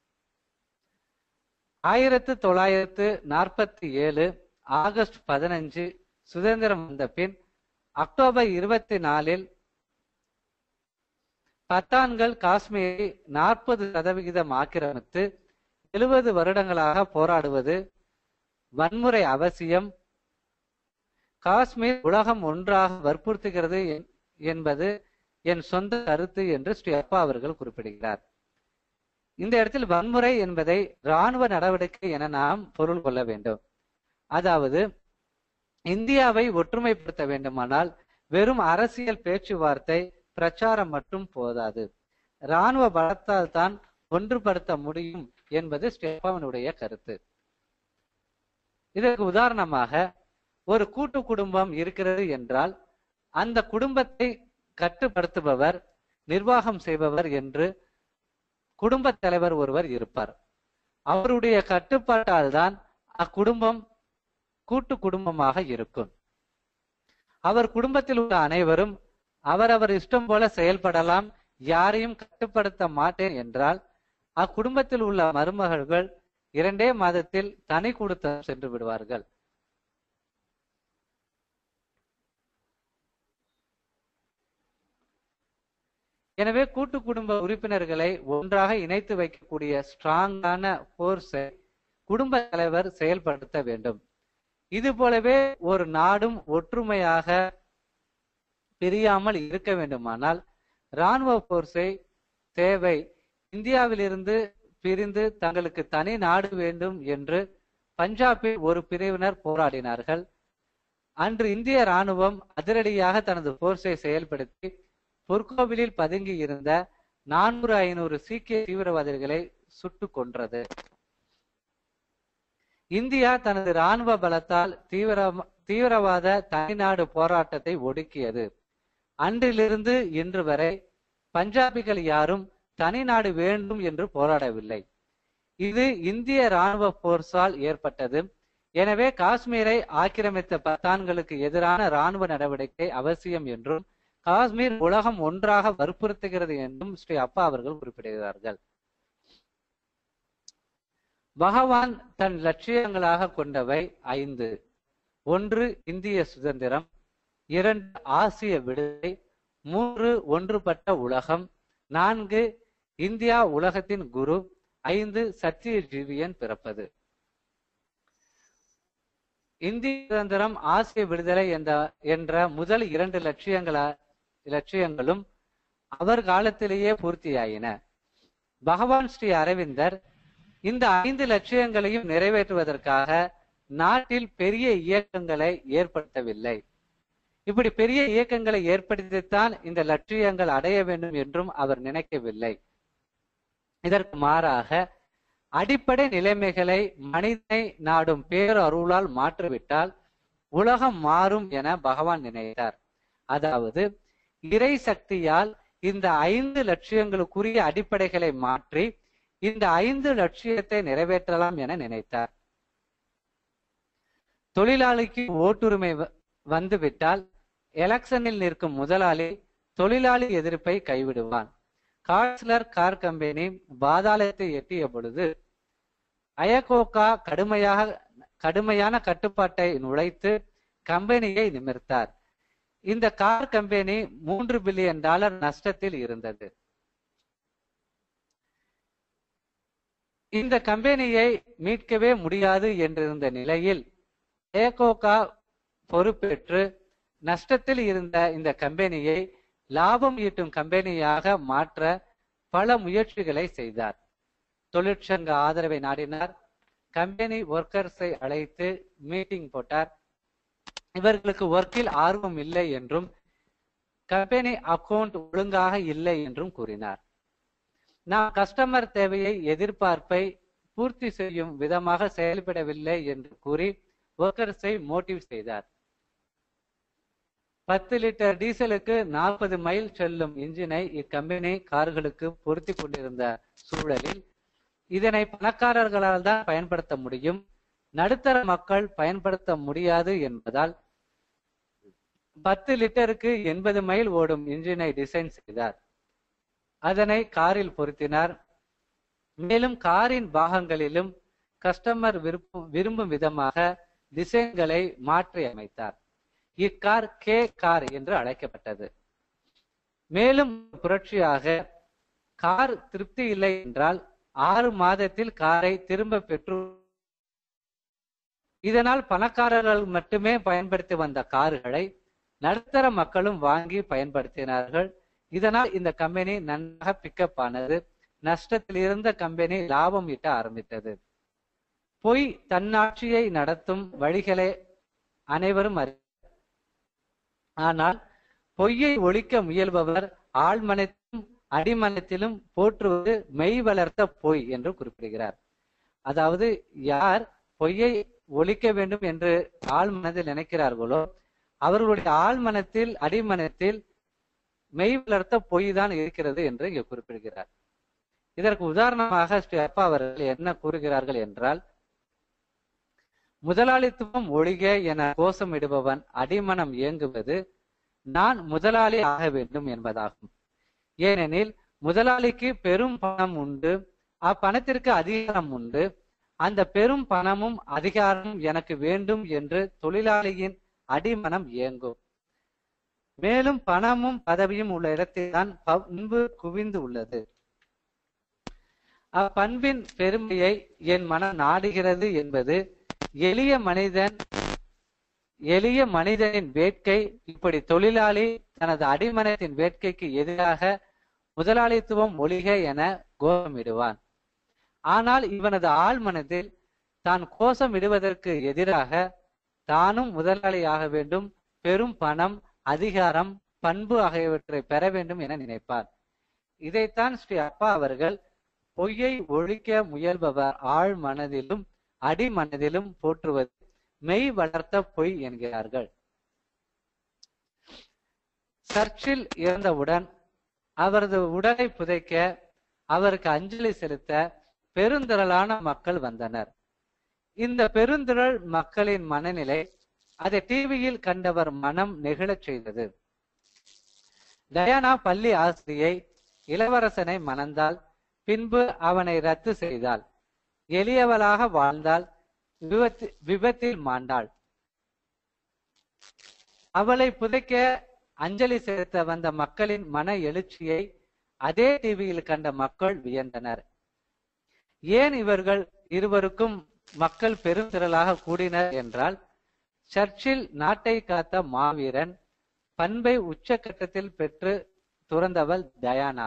ஆயிரத்தி தொள்ளாயிரத்து நாற்பத்தி ஏழு ஆகஸ்ட் பதினஞ்சு சுதந்திரம் வந்த பின் அக்டோபர் இருபத்தி நாலில் பத்தான்கள் காஷ்மீரை நாற்பது சதவிகிதம் ஆக்கிரமித்து எழுபது வருடங்களாக போராடுவது வன்முறை அவசியம், காஷ்மீர் உலகம் ஒன்றாக வற்புறுத்துகிறது என்பது என் சொந்த கருத்து என்று ஸ்ரீ அப்பா அவர்கள் குறிப்பிடுகிறார். இந்த இடத்தில் வன்முறை என்பதை இராணுவ நடவடிக்கை என நாம் பொருள் கொள்ள வேண்டும். அதாவது இந்தியாவை ஒற்றுமைப்படுத்த வேண்டுமானால் வெறும் அரசியல் பேச்சுவார்த்தை பிரச்சாரம் மட்டும் போதாது, இராணுவ பலத்தால் தான் ஒன்றுபடுத்த முடியும் என்பது ஸ்டெஃபானுடைய கருத்து. இதற்கு உதாரணமாக ஒரு கூட்டு குடும்பம் இருக்கிறது என்றால் அந்த குடும்பத்தை கட்டுப்படுத்துபவர், நிர்வாகம் செய்பவர் என்று குடும்ப தலைவர் ஒருவர் இருப்பார். அவருடைய கட்டுப்பாட்டால் தான் அக்குடும்பம் கூட்டு குடும்பமாக இருக்கும். அவர் குடும்பத்தில் உள்ள அனைவரும் அவரவர் இஷ்டம் போல செயல்படலாம், யாரையும் கட்டுப்படுத்த மாட்டேன் என்றால் அக்குடும்பத்தில் உள்ள மருமகள்கள் இரண்டே மாதத்தில் தனி குடுத்தம் சென்று விடுவார்கள். எனவே கூட்டு குடும்ப உறுப்பினர்களை ஒன்றாக இணைத்து வைக்கக்கூடிய ஸ்ட்ராங்கான போர்ஸை குடும்ப தலைவர் செயல்படுத்த வேண்டும். இது போலவே ஒரு நாடும் ஒற்றுமையாக பிரியாமல் இருக்க வேண்டுமானால் இராணுவ போர்ஸை தேவை. இந்தியாவிலிருந்து பிரிந்து தங்களுக்கு தனி நாடு வேண்டும் என்று பஞ்சாபில் ஒரு பிரிவினர் போராடினார்கள். அன்று இந்திய இராணுவம் அதிரடியாக தனது போர்ஸை செயல்படுத்தி பொற்கோவிலில் பதுங்கி இருந்த நானூறு ஐநூறு சீக்கிய தீவிரவாதிகளை சுட்டு கொன்றது. இந்தியா தனது இராணுவ பலத்தால் தீவிர தீவிரவாத தனிநாடு போராட்டத்தை ஒடுக்கியது. அன்றிலிருந்து இன்று வரை பஞ்சாபிகள் யாரும் தனிநாடு வேண்டும் என்று போராடவில்லை. இது இந்திய இராணுவ போர்ஸால் ஏற்பட்டது. எனவே காஷ்மீரை ஆக்கிரமித்த பத்தான்களுக்கு எதிரான இராணுவ நடவடிக்கை அவசியம் என்றும் காஷ்மீர் உலகம் ஒன்றாக வற்புறுத்துகிறது என்றும் ஸ்ரீ அப்பா அவர்கள் குறிப்பிடுகிறார்கள். பகவான் தன் லட்சியங்களாக கொண்டவை ஐந்து. ஒன்று இந்திய சுதந்திரம், இரண்டு ஆசிய விடுதலை, மூன்று ஒன்றுபட்ட உலகம், நான்கு இந்தியா உலகத்தின் குரு, ஐந்து சத்திய ஜீவியன் பிறப்பது. இந்திய சுதந்திரம், ஆசிய விடுதலை என்ற முதல் இரண்டு லட்சியங்கள லட்சியங்களும் அவர் காலத்திலேயே பூர்த்தியாயின. பகவான் ஸ்ரீ அரவிந்தர் இந்த ஐந்து லட்சியங்களையும் நிறைவேற்றுவதற்காக நாட்டில் பெரிய இயக்கங்களை ஏற்படுத்தவில்லை. இப்படி பெரிய இயக்கங்களை ஏற்படுத்தித்தான் இந்த லட்சியங்கள் அடைய வேண்டும் என்றும் அவர் நினைக்கவில்லை. இதற்கு மாறாக அடிப்படை நிலைமைகளை மனிதனை நாடும் பேரருளால் மாற்றிவிட்டால் உலகம் மாறும் என பகவான் நினைத்தார். அதாவது இறை சக்தியால் இந்த ஐந்து லட்சியங்களுக்குரிய அடிப்படைகளை மாற்றி இந்த ஐந்து லட்சியத்தை நிறைவேற்றலாம் என நினைத்தார். தொழிலாளிக்கு ஓட்டுரிமை வந்துவிட்டால் எலெக்ஷனில் நிற்கும் முதலாளி தொழிலாளி எதிர்ப்பை கைவிடுவான். கார்ஸ்லர் கார் கம்பெனி பாதாளத்தை எட்டிய பொழுது அயகோகா கடுமையாக கடுமையான கட்டுப்பாட்டை நுழைத்து கம்பெனியை நிமிர்த்தார். இந்த கார் கம்பெனி மூன்று பில்லியன் டாலர் நஷ்டத்தில் இருந்தது. இந்த கம்பெனியை மீட்கவே முடியாது என்றிருந்த நிலையில் அயகோகா பொறுப்பேற்று நஷ்டத்தில் இருந்த இந்த கம்பெனியை லாபம் ஈட்டும் கம்பெனியாக மாற்ற பல முயற்சிகளை செய்தார். தொழிற்சங்க ஆதரவை நாடினார். கம்பெனி ஒர்க்கர்ஸை அழைத்து மீட்டிங் போட்டார். இவர்களுக்கு ஒர்க்கில் ஆர்வம் இல்லை என்றும் கம்பெனி அக்கவுண்ட் ஒழுங்காக இல்லை என்றும் கூறினார். நாம் கஸ்டமர் தேவையை எதிர்பார்ப்பை பூர்த்தி செய்யும் விதமாக செயல்படவில்லை என்று கூறி ஒர்க்கர்ஸை மோட்டிவ் செய்தார். பத்து லிட்டர் டீசலுக்கு நாற்பது மைல் செல்லும் இன்ஜினை இக்கம்பெனி கார்களுக்கு பொருத்தி கொண்டிருந்த சூழலில் இதனை பணக்காரர்களால் தான் பயன்படுத்த முடியும், நடுத்தர மக்கள் பயன்படுத்த முடியாது என்பதால் பத்து லிட்டருக்கு எண்பது மைல் ஓடும் இன்ஜினை டிசைன் செய்தார். அதனை காரில் பொருத்தினார். மேலும் காரின் பாகங்களிலும் கஸ்டமர் விரும்பும் விரும்பும் விதமாக டிசைன்களை மாற்றி அமைத்தார். இக்கார் கே கார் என்று அழைக்கப்பட்டது. மேலும் புரட்சியாக கார் திருப்தி இல்லை என்றால் ஆறு மாதத்தில் காரை திரும்ப பெற்று, இதனால் பணக்காரர்கள் மட்டுமே பயன்படுத்தி வந்த கார்களை நடுத்தர மக்களும் வாங்கி பயன்படுத்தினார்கள். இதனால் இந்த கம்பெனி நன்றாக பிக்கப் ஆனது. நஷ்டத்தில் இருந்த கம்பெனி லாபம் ஈட்ட ஆரம்பித்தது. பொய் தன்னாட்சியை நடத்தும் வழிகளை அனைவரும் அறி ஆனால் பொய்யை ஒழிக்க முயல்பவர் ஆழ்மனத்திலும் அடிமனத்திலும் போற்றுவது மெய் வளர்த்த பொய் என்று குறிப்பிடுகிறார். அதாவது யார் பொய்யை ஒழிக்க வேண்டும் என்று ஆழ்மனதில் நினைக்கிறார்களோ அவர்களுடைய ஆழ்மனத்தில் அடிமனத்தில் மெய் வளர்த்த பொய் தான் இருக்கிறது என்று இங்கு குறிப்பிடுகிறார். இதற்கு உதாரணமாக ஸ்ரீ அப்பா அவர்கள் என்ன கூறுகிறார்கள் என்றால், முதலாளித்துவம் ஒழிக என கோஷமிடுபவன் அடிமனம் இயங்குவது நான் முதலாளி ஆக வேண்டும் என்பதாகும். ஏனெனில் முதலாளிக்கு பெரும் பணம் உண்டு, அப்பணத்திற்கு அதிகாரம் உண்டு. அந்த பெரும் பணமும் அதிகாரமும் எனக்கு வேண்டும் என்று தொழிலாளியின் அடிமனம் இயங்கும். மேலும் பணமும் பதவியும் உள்ள இடத்தில் தான் பண்பு குவிந்து உள்ளது. அப்பண்பின் பெருமையை என் மனம் நாடுகிறது என்பது எளிய மனிதன் எளிய மனிதனின் வேட்கை. இப்படி தொழிலாளி தனது அடிமனத்தின் வேட்கைக்கு எதிராக முதலாளித்துவம் ஒழிக என கோஷமிடுவான். ஆனால் இவனது ஆழ்மனதில் தான் கோஷமிடுவதற்கு எதிராக தானும் முதலாளியாக வேண்டும், பெரும் பணம், அதிகாரம், பண்பு ஆகியவற்றை பெற வேண்டும் என நினைப்பார். இதைத்தான் ஸ்ரீ அப்பா அவர்கள் பொய்யை ஒழிக்க முயல்பவர் ஆழ் மனதிலும் அடிமனதிலும் போற்றுவது மெய் வளர்த்த பொய் என்கிறார்கள். சர்ச்சில் இறந்தவுடன் அவரது உடலை புதைக்க அவருக்கு அஞ்சலி செலுத்த பெருந்திரளான மக்கள் வந்தனர். இந்த பெருந்திரள் மக்களின் மனநிலை அதை டிவியில் கண்டவர் மனம் நெகிழச் செய்தது. டயானா பள்ளி ஆசிரியை இளவரசனை மணந்தால், பின்பு அவனை ரத்து செய்தாள். எளியவளாக வாழ்ந்தால், விபத்து விபத்தில் மாண்டாள். அவளை புதைக்க அஞ்சலி செலுத்த வந்த மக்களின் மன எழுச்சியை அதே டிவியில் கண்ட மக்கள் வியந்தனர். ஏன் இவர்கள் இருவருக்கும் மக்கள் பெருந்திரளாக கூடினர் என்றால், சர்ச்சில் நாட்டை காத்த மாவீரன், பண்பை உச்சக்கட்டத்தில் பெற்று துறந்தவள் டயானா.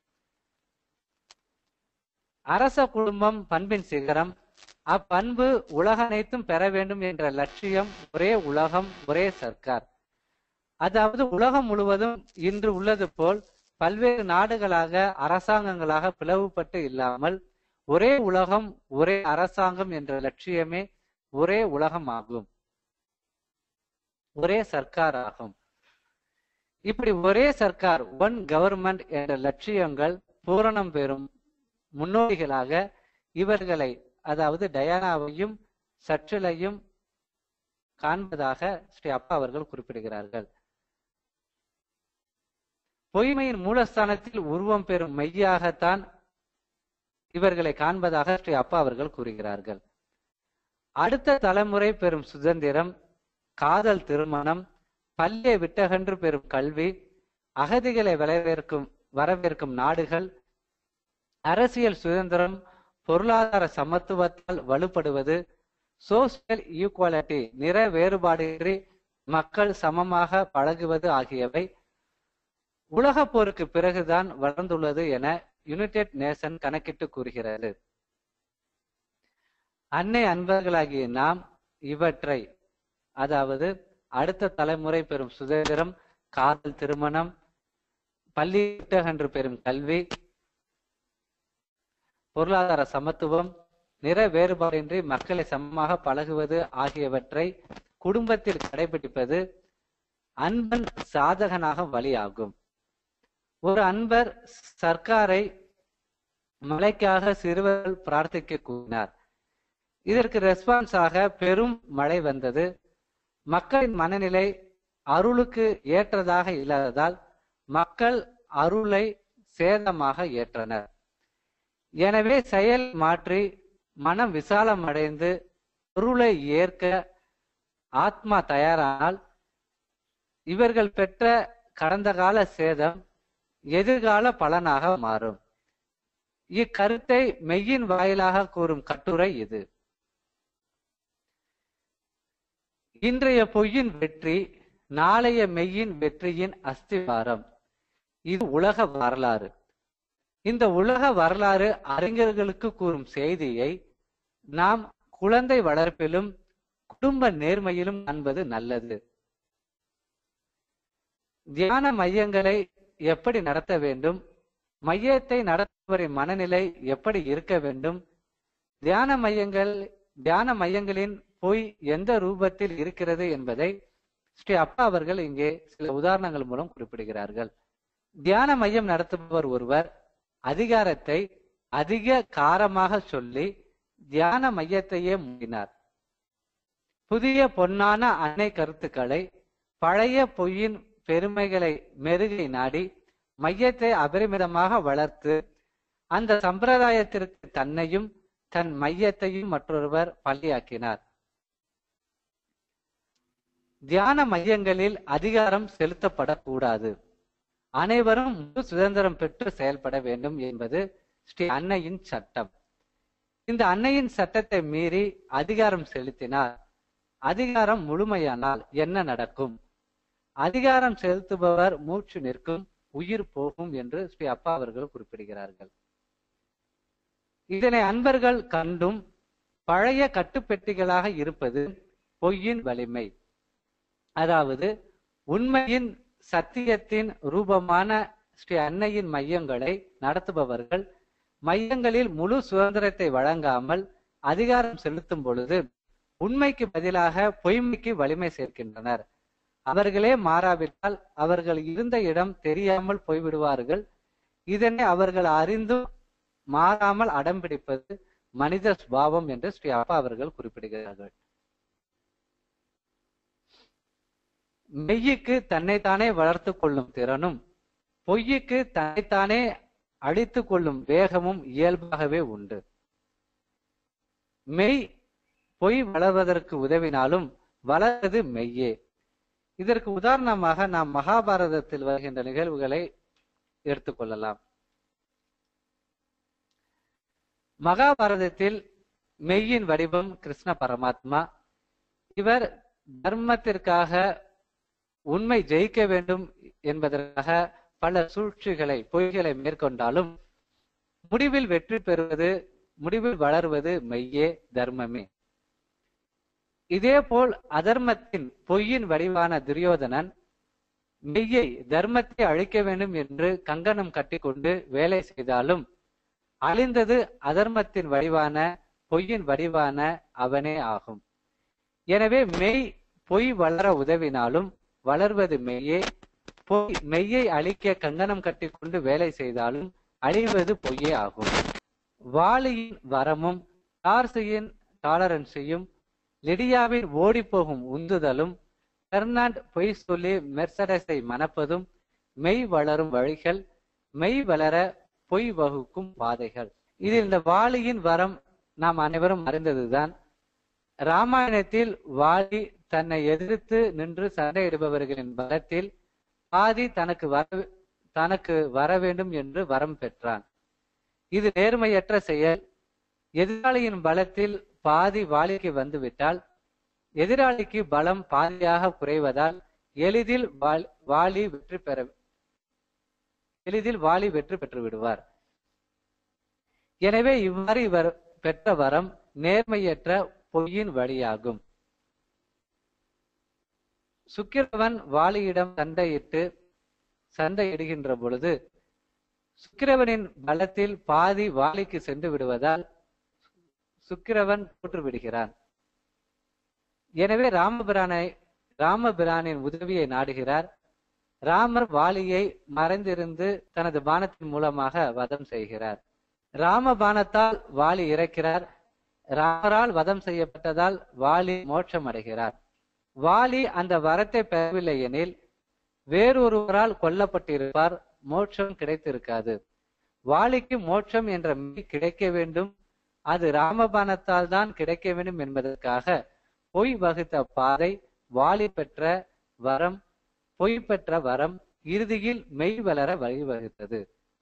அரச குடும்பம் பண்பின் சிகரம். அப்பண்பு உலக அனைத்தும் பெற வேண்டும் என்ற லட்சியம். ஒரே உலகம், ஒரே சர்க்கார். அதாவது உலகம் முழுவதும் இன்று உள்ளது போல் பல்வேறு நாடுகளாக அரசாங்கங்களாக பிளவுபட்டு இல்லாமல் ஒரே உலகம், ஒரே அரசாங்கம் என்ற லட்சியமே ஒரே உலகம் ஆகும், ஒரே சர்க்கார் ஆகும். இப்படி ஒரே சர்க்கார், ஒன் கவர்மெண்ட் என்ற லட்சியங்கள் பூரணம் பெறும் முன்னோடிகளாக இவர்களை, அதாவது டயானாவையும் சர்ச்சிலையும் காண்பதாக ஸ்ரீ அப்பா அவர்கள் குறிப்பிடுகிறார்கள். பொய்மையின் மூலஸ்தானத்தில் உருவம் பெறும் மெய்யாகத்தான் இவர்களை காண்பதாக ஸ்ரீ அப்பா அவர்கள் கூறுகிறார்கள். அடுத்த தலைமுறை பெறும் சுதந்திரம், காதல் திருமணம், பள்ளியை விட்டகன்று பெறும் கல்வி, அகதிகளை வரவேற்கும் வரவேற்கும் நாடுகள், அரசியல் சுதந்திரம், பொருளாதார சமத்துவத்தால் வலுப்படுவது, சோசியல் ஈக்குவாலிட்டி, நிற வேறுபாடின்றி மக்கள் சமமாக பழகுவது ஆகியவை உலக போருக்கு பிறகுதான் வளர்ந்துள்ளது என யுனைடெட் நேஷன் கணக்கிட்டு கூறுகிறது. அன்னை அன்பர்களாகிய நாம் இவற்றை, அதாவது அடுத்த தலைமுறை பெறும் சுதந்திரம், காதல் திருமணம், பள்ளி விட்டகன்று பெறும் கல்வி, பொருளாதார சமத்துவம், நிற வேறுபாடின்றி மக்களை சமமாக பழகுவது ஆகியவற்றை குடும்பத்தில் கடைபிடிப்பது அன்பன் சாதகனாக வழியாகும். ஒரு அன்பர் சர்க்காரை மழைக்காக சிறுவர்கள் பிரார்த்திக்க கூறினார். இதற்கு ரெஸ்பான்ஸாக பெரும் மழை வந்தது. மக்களின் மனநிலை அருளுக்கு ஏற்றதாக இல்லாததால் மக்கள் அருளை சேதமாக ஏற்றனர். எனவே செயல் மாற்றி மனம் விசாலம் அடைந்து அருளை ஏற்க ஆத்மா தயாரானால் இவர்கள் பெற்ற கடந்த கால சேதம் எதிர்கால பலனாக மாறும். இக்கருத்தை மெய்யின் வாயிலாக கூறும் கட்டுரை இது. இன்றைய பொய்யின் வெற்றி நாளைய மெய்யின் வெற்றியின் அஸ்திவாரம். இது உலக வரலாறு. இந்த உலக வரலாறு அறிஞர்களுக்கு கூறும் செய்தியை நாம் குழந்தை வளர்ப்பிலும் குடும்ப நேர்மையிலும் காண்பது நல்லது. தியான மையங்களை எப்படி நடத்த வேண்டும், மையத்தை நடத்துபவரின் மனநிலை எப்படி இருக்க வேண்டும், தியான மையங்கள் தியான மையங்களின் பொய் எந்த ரூபத்தில் இருக்கிறது என்பதை ஸ்ரீ அப்பா அவர்கள் இங்கே சில உதாரணங்கள் மூலம் குறிப்பிடுகிறார்கள். தியான மையம் நடத்துபவர் ஒருவர் அதிகாரத்தை அதிக காரமாக சொல்லி தியான மையத்தையே மூடினார். புதிய பொன்னான அன்னை கருத்துக்களை பழைய பொய்யின் பெருமைகளை மெருகை நாடி மையத்தை அபரிமிதமாக வளர்த்து அந்த சம்பிரதாயத்திற்கு தன்னையும் தன் மையத்தையும் மற்றொருவர் பள்ளியாக்கினார். தியான மையங்களில் அதிகாரம் செலுத்தப்படக்கூடாது. அனைவரும் முழு சுதந்திரம் பெற்று செயல்பட வேண்டும் என்பது ஸ்ரீ அன்னையின் சட்டம். இந்த அன்னையின் சட்டத்தை மீறி அதிகாரம் செலுத்தினார். அதிகாரம் முழுமையானால் என்ன நடக்கும்? அதிகாரம் செலுத்துபவர் மூச்சு நிற்கும், உயிர் போகும் என்று ஸ்ரீ அப்பா அவர்கள் குறிப்பிடுகிறார்கள். இதனை அன்பர்கள் கண்டும் பழைய கட்டுப்பெட்டிகளாக இருப்பது பொய்யின் வலிமை. அதாவது உண்மையின் சத்தியத்தின் ரூபமான ஸ்ரீ அன்னையின் மையங்களை நடத்துபவர்கள் மையங்களில் முழு சுதந்திரத்தை வழங்காமல் அதிகாரம் செலுத்தும் பொழுது உண்மைக்கு பதிலாக பொய்மைக்கு வலிமை சேர்க்கின்றனர். அவர்களே மாறாவிட்டால் அவர்கள் இருந்த இடம் தெரியாமல் போய்விடுவார்கள். இதனை அவர்கள் அறிந்தும் மாறாமல் அடம்பிடிப்பது மனித சுபாவம் என்று ஸ்ரீ அப்பா அவர்கள் குறிப்பிடுகிறார்கள். மெய்யுக்கு தன்னைத்தானே வளர்த்து கொள்ளும் திறனும் பொய்யுக்கு தன்னைத்தானே அழித்து கொள்ளும் வேகமும் இயல்பாகவே உண்டு. மெய் பொய் வளர்வதற்கு உதவினாலும் வளர்வது மெய்யே. இதற்கு உதாரணமாக நாம் மகாபாரதத்தில் வருகின்ற நிகழ்வுகளை எடுத்துக்கொள்ளலாம். மகாபாரதத்தில் மெய்யின் வடிவம் கிருஷ்ண பரமாத்மா. இவர் தர்மத்திற்காக உண்மை ஜெயிக்க வேண்டும் என்பதற்காக பல சூழ்ச்சிகளை பொய்களை மேற்கொண்டாலும் முடிவில் வெற்றி பெறுவது முடிவில் வளர்வது மெய்யே, தர்மமே. இதேபோல் அதர்மத்தின் பொய்யின் வடிவான துரியோதனன் மெய்யை தர்மத்தை அழிக்க வேண்டும் என்று கங்கணம் கட்டிக்கொண்டு வேலை செய்தாலும் அழிந்தது அதர்மத்தின் வடிவான பொய்யின் வடிவான அவனே ஆகும். எனவே மெய் பொய் வளர உதவினாலும் வளர்வது மெய்யே. பொய் மெய்யை அழிக்க கங்கணம் கட்டிக்கொண்டு வேலை செய்தாலும் அழிவது பொய்யே ஆகும். வாலியின் வரமும் டார்சியின் டாலரன்ஸையும் லிடியாவின் ஓடிப்போகும் உந்துதலும் பெர்னாண்ட் பொய் சொல்லி மெர்சடஸை மணப்பதும் மெய் வளரும் வழிகள், மெய் வளர பொய் வகுக்கும் பாதைகள். இதில் இந்த வாலியின் வரம் நாம் அனைவரும் அறிந்ததுதான். ராமாயணத்தில் வாலி தன்னை எதிர்த்து நின்று சண்டையிடுபவர்களின் பலத்தில் பாதி தனக்கு வர தனக்கு வர வேண்டும் என்று வரம் பெற்றான். இது நேர்மையற்ற செயல். எதிராளியின் பலத்தில் பாதி வாலிக்கு வந்துவிட்டால் எதிராளிக்கு பலம் பாதியாக குறைவதால் எளிதில் வாலி வெற்றி பெற எளிதில் வாலி வெற்றி பெற்று விடுவார். எனவே இவ்வாறு இவர் பெற்ற வரம் நேர்மையற்ற பொய்யின் வழியாகும். சுக்கிரவன் வாலியிடம் சண்டையிட்டு சண்டையிடுகின்ற பொழுது சுக்கிரவனின் பலத்தில் பாதி வாலிக்கு சென்று விடுவதால் சுக்கிரவன் தோற்று விடுகிறான். எனவே ராமபிரானை ராமபிரானின் உதவியை நாடுகிறார். ராமர் வாலியை மறைந்திருந்து தனது பானத்தின் மூலமாக வதம் செய்கிறார். ராம பானத்தால் வாலி இறக்கிறார். ராமரால் வதம் செய்யப்பட்டதால் வாலி மோட்சம் அடைகிறார். வாலி அந்த வரத்தை பெறவில்லை எனில் வேறொருவரால் கொல்லப்பட்டிருப்பார், மோட்சம் கிடைத்திருக்காது. வாலிக்கு மோட்சம் என்ற மெய் கிடைக்க வேண்டும், அது ராமபானத்தால் தான் கிடைக்க வேண்டும் என்பதற்காக பொய் வகுத்த பாதை வாலி பெற்ற வரம், பொய் பெற்ற வரம் இறுதியில் மெய் வளர வழிவகுத்தது.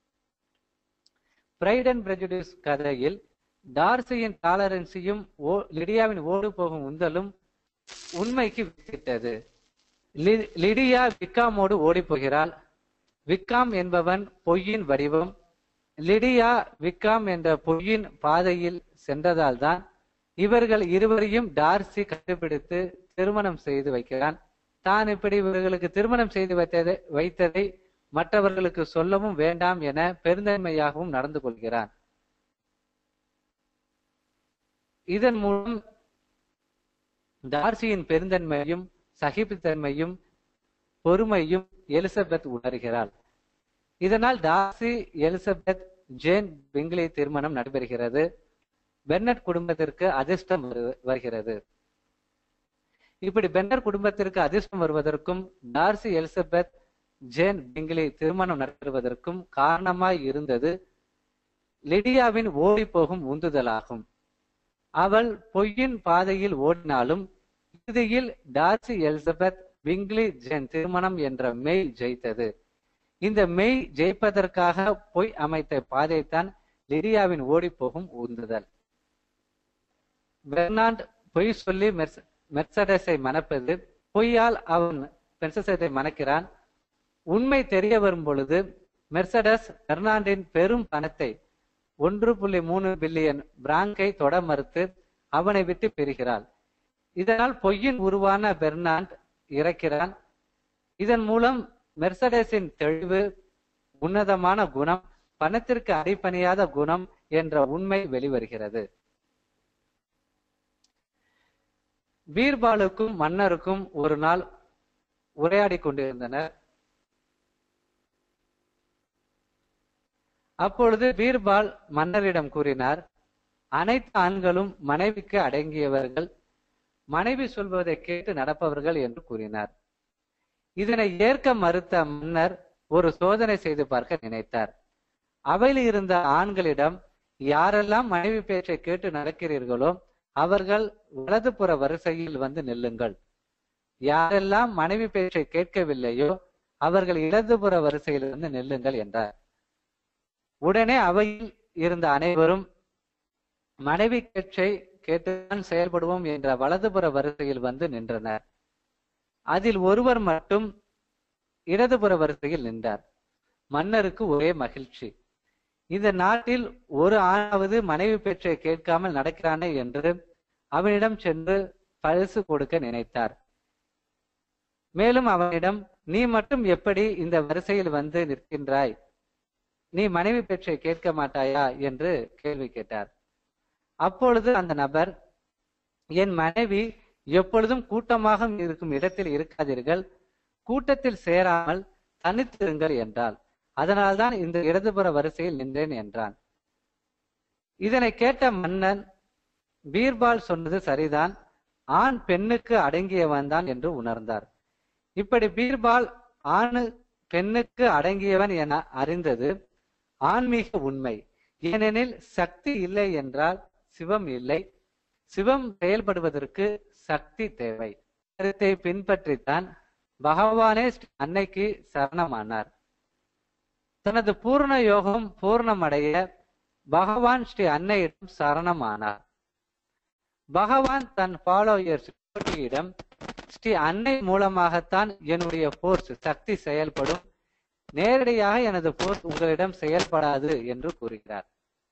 பிரைட் அண்ட் பிரெஜுடிஸ் கதையில் டார்சியின் டாலரன்ஸையும் லிடியாவின் ஓடு போகும் உந்தலும் உண்மைக்கு வித்திட்டது. லிடியா விக்காமோடு ஓடி போகிறாள். விக்காம் என்பவன் பொய்யின் வடிவம். லிடியா விக்காம் என்ற பொய்யின் பாதையில் சென்றதால் தான் இவர்கள் இருவரையும் டார்சி கண்டுபிடித்து திருமணம் செய்து வைக்கிறான். தான் இப்படி இவர்களுக்கு திருமணம் செய்து வைத்ததை வைத்ததை மற்றவர்களுக்கு சொல்லவும் வேண்டாம் என பெருந்தன்மையாகவும் நடந்து கொள்கிறான். இதன் மூலம் டார்சியின் பெருந்தன்மையும் சகிப்புத்தன்மையும் பொறுமையும் எலிசபெத் உணர்கிறாள். இதனால் டார்சி, எலிசபெத், ஜேன் பிங்லி திருமணம் நடைபெறுகிறது. பென்னட் குடும்பத்திற்கு அதிர்ஷ்டம் வருகிறது. இப்படி பென்னர் குடும்பத்திற்கு அதிர்ஷ்டம் வருவதற்கும் டார்சி, எலிசபெத், ஜேன் பிங்லி திருமணம் நடைபெறுவதற்கும் காரணமாய் இருந்தது லிடியாவின் ஓடி போகும் உந்துதலாகும். அவள் பொய்யின் பாதையில் ஓடினாலும் இறுதியில் டார்சி, எலிசபெத், பிங்லி, ஜேன் திருமணம் என்ற மெய் ஜெயித்தது. இந்த மெய் ஜெயிப்பதற்காக பொய் அமைத்த பாதைத்தான் லிடியாவின் ஓடி போகும் உந்துதல். பெர்னாண்ட் பொய் சொல்லி மெர்சடஸை மணப்பது, பொய்யால் அவன் பெர்சஸை மணக்கிறான். உண்மை தெரிய வரும் பொழுது மெர்சடஸ் பெர்னாண்டின் பெரும் பணத்தை ஒன்று புள்ளி மூணு பில்லியன் பிராங்கை தொட மறுத்து அவனை விட்டு பெறுகிறாள். இதனால் பொய்யின் உருவான பெர்னாண்ட் இறக்கிறான். இதன் மூலம் மெர்சடஸின் தெளிவு, உன்னதமான குணம், பணத்திற்கு அடிபணியாத குணம் என்ற உண்மை வெளிவருகிறது. பீர்பாலுக்கும் மன்னருக்கும் ஒரு நாள் உரையாடி கொண்டிருந்தனர். அப்பொழுது பீர்பால் மன்னரிடம் கூறினார், அனைத்து ஆண்களும் மனைவிக்கு அடங்கியவர்கள், மனைவி சொல்வதை கேட்டு நடப்பவர்கள் என்று கூறினார். இதனை ஏற்க மறுத்த மன்னர் ஒரு சோதனை செய்து பார்க்க நினைத்தார். அவையில் இருந்த ஆண்களிடம், யாரெல்லாம் மனைவி பேச்சை கேட்டு நடக்கிறீர்களோ அவர்கள் வலதுபுற வரிசையில் வந்து நில்லுங்கள், யாரெல்லாம் மனைவி பேச்சை கேட்கவில்லையோ அவர்கள் இடதுபுற வரிசையில் இருந்து நில்லுங்கள் என்றார். உடனே அவையில் இருந்த அனைவரும் மனைவி பேச்சை கேட்டுதான் செயல்படுவோம் என்ற வலதுபுற வரிசையில் வந்து நின்றனர். அதில் ஒருவர் மட்டும் இடதுபுற வரிசையில் நின்றார். மன்னருக்கு ஒரே மகிழ்ச்சி. இந்த நாட்டில் ஒரு ஆணாவது மனைவி பேச்சை கேட்காமல் நடக்கிறானே என்று அவனிடம் சென்று பரிசு கொடுக்க நினைத்தார். மேலும் அவனிடம், நீ மட்டும் எப்படி இந்த வரிசையில் வந்து நிற்கின்றாய்? நீ மனைவி பேச்சை கேட்க மாட்டாயா என்று கேள்வி கேட்டார். அப்பொழுது அந்த நபர், என் மனைவி எப்பொழுதும் கூட்டமாக இருக்கும் இடத்தில் இருக்காதீர்கள், கூட்டத்தில் சேராமல் தனித்திருங்கள் என்றாள். அதனால்தான் இந்த இடதுபுற வரிசையில் நின்றேன் என்றான். இதனை கேட்ட மன்னன், பீர்பால் சொன்னது சரிதான், ஆண் பெண்ணுக்கு அடங்கியவன் தான் என்று உணர்ந்தார். இப்படி பீர்பால் ஆணு பெண்ணுக்கு அடங்கியவன் என அறிந்தது ஆன்மீக உண்மை. ஏனெனில் சக்தி இல்லை என்றால் சிவம் இல்லை, சிவம் செயல்படுவதற்கு சக்தி தேவை. கருத்தை பின்பற்றித்தான் பகவானே அன்னைக்கு சரணமானார். தனது பூர்ண யோகம் பூர்ணமடைய பகவான் ஸ்ரீ அன்னையிடம் சரணமானார். பகவான் தன் ஃபாலோயர்ஸ் ஸ்ரீ அன்னை மூலமாகத்தான் என்னுடைய போர்ஸ் சக்தி செயல்படும், நேரடியாக எனது போர்ஸ் உங்களிடம் செயல்படாது என்று கூறுகிறார்.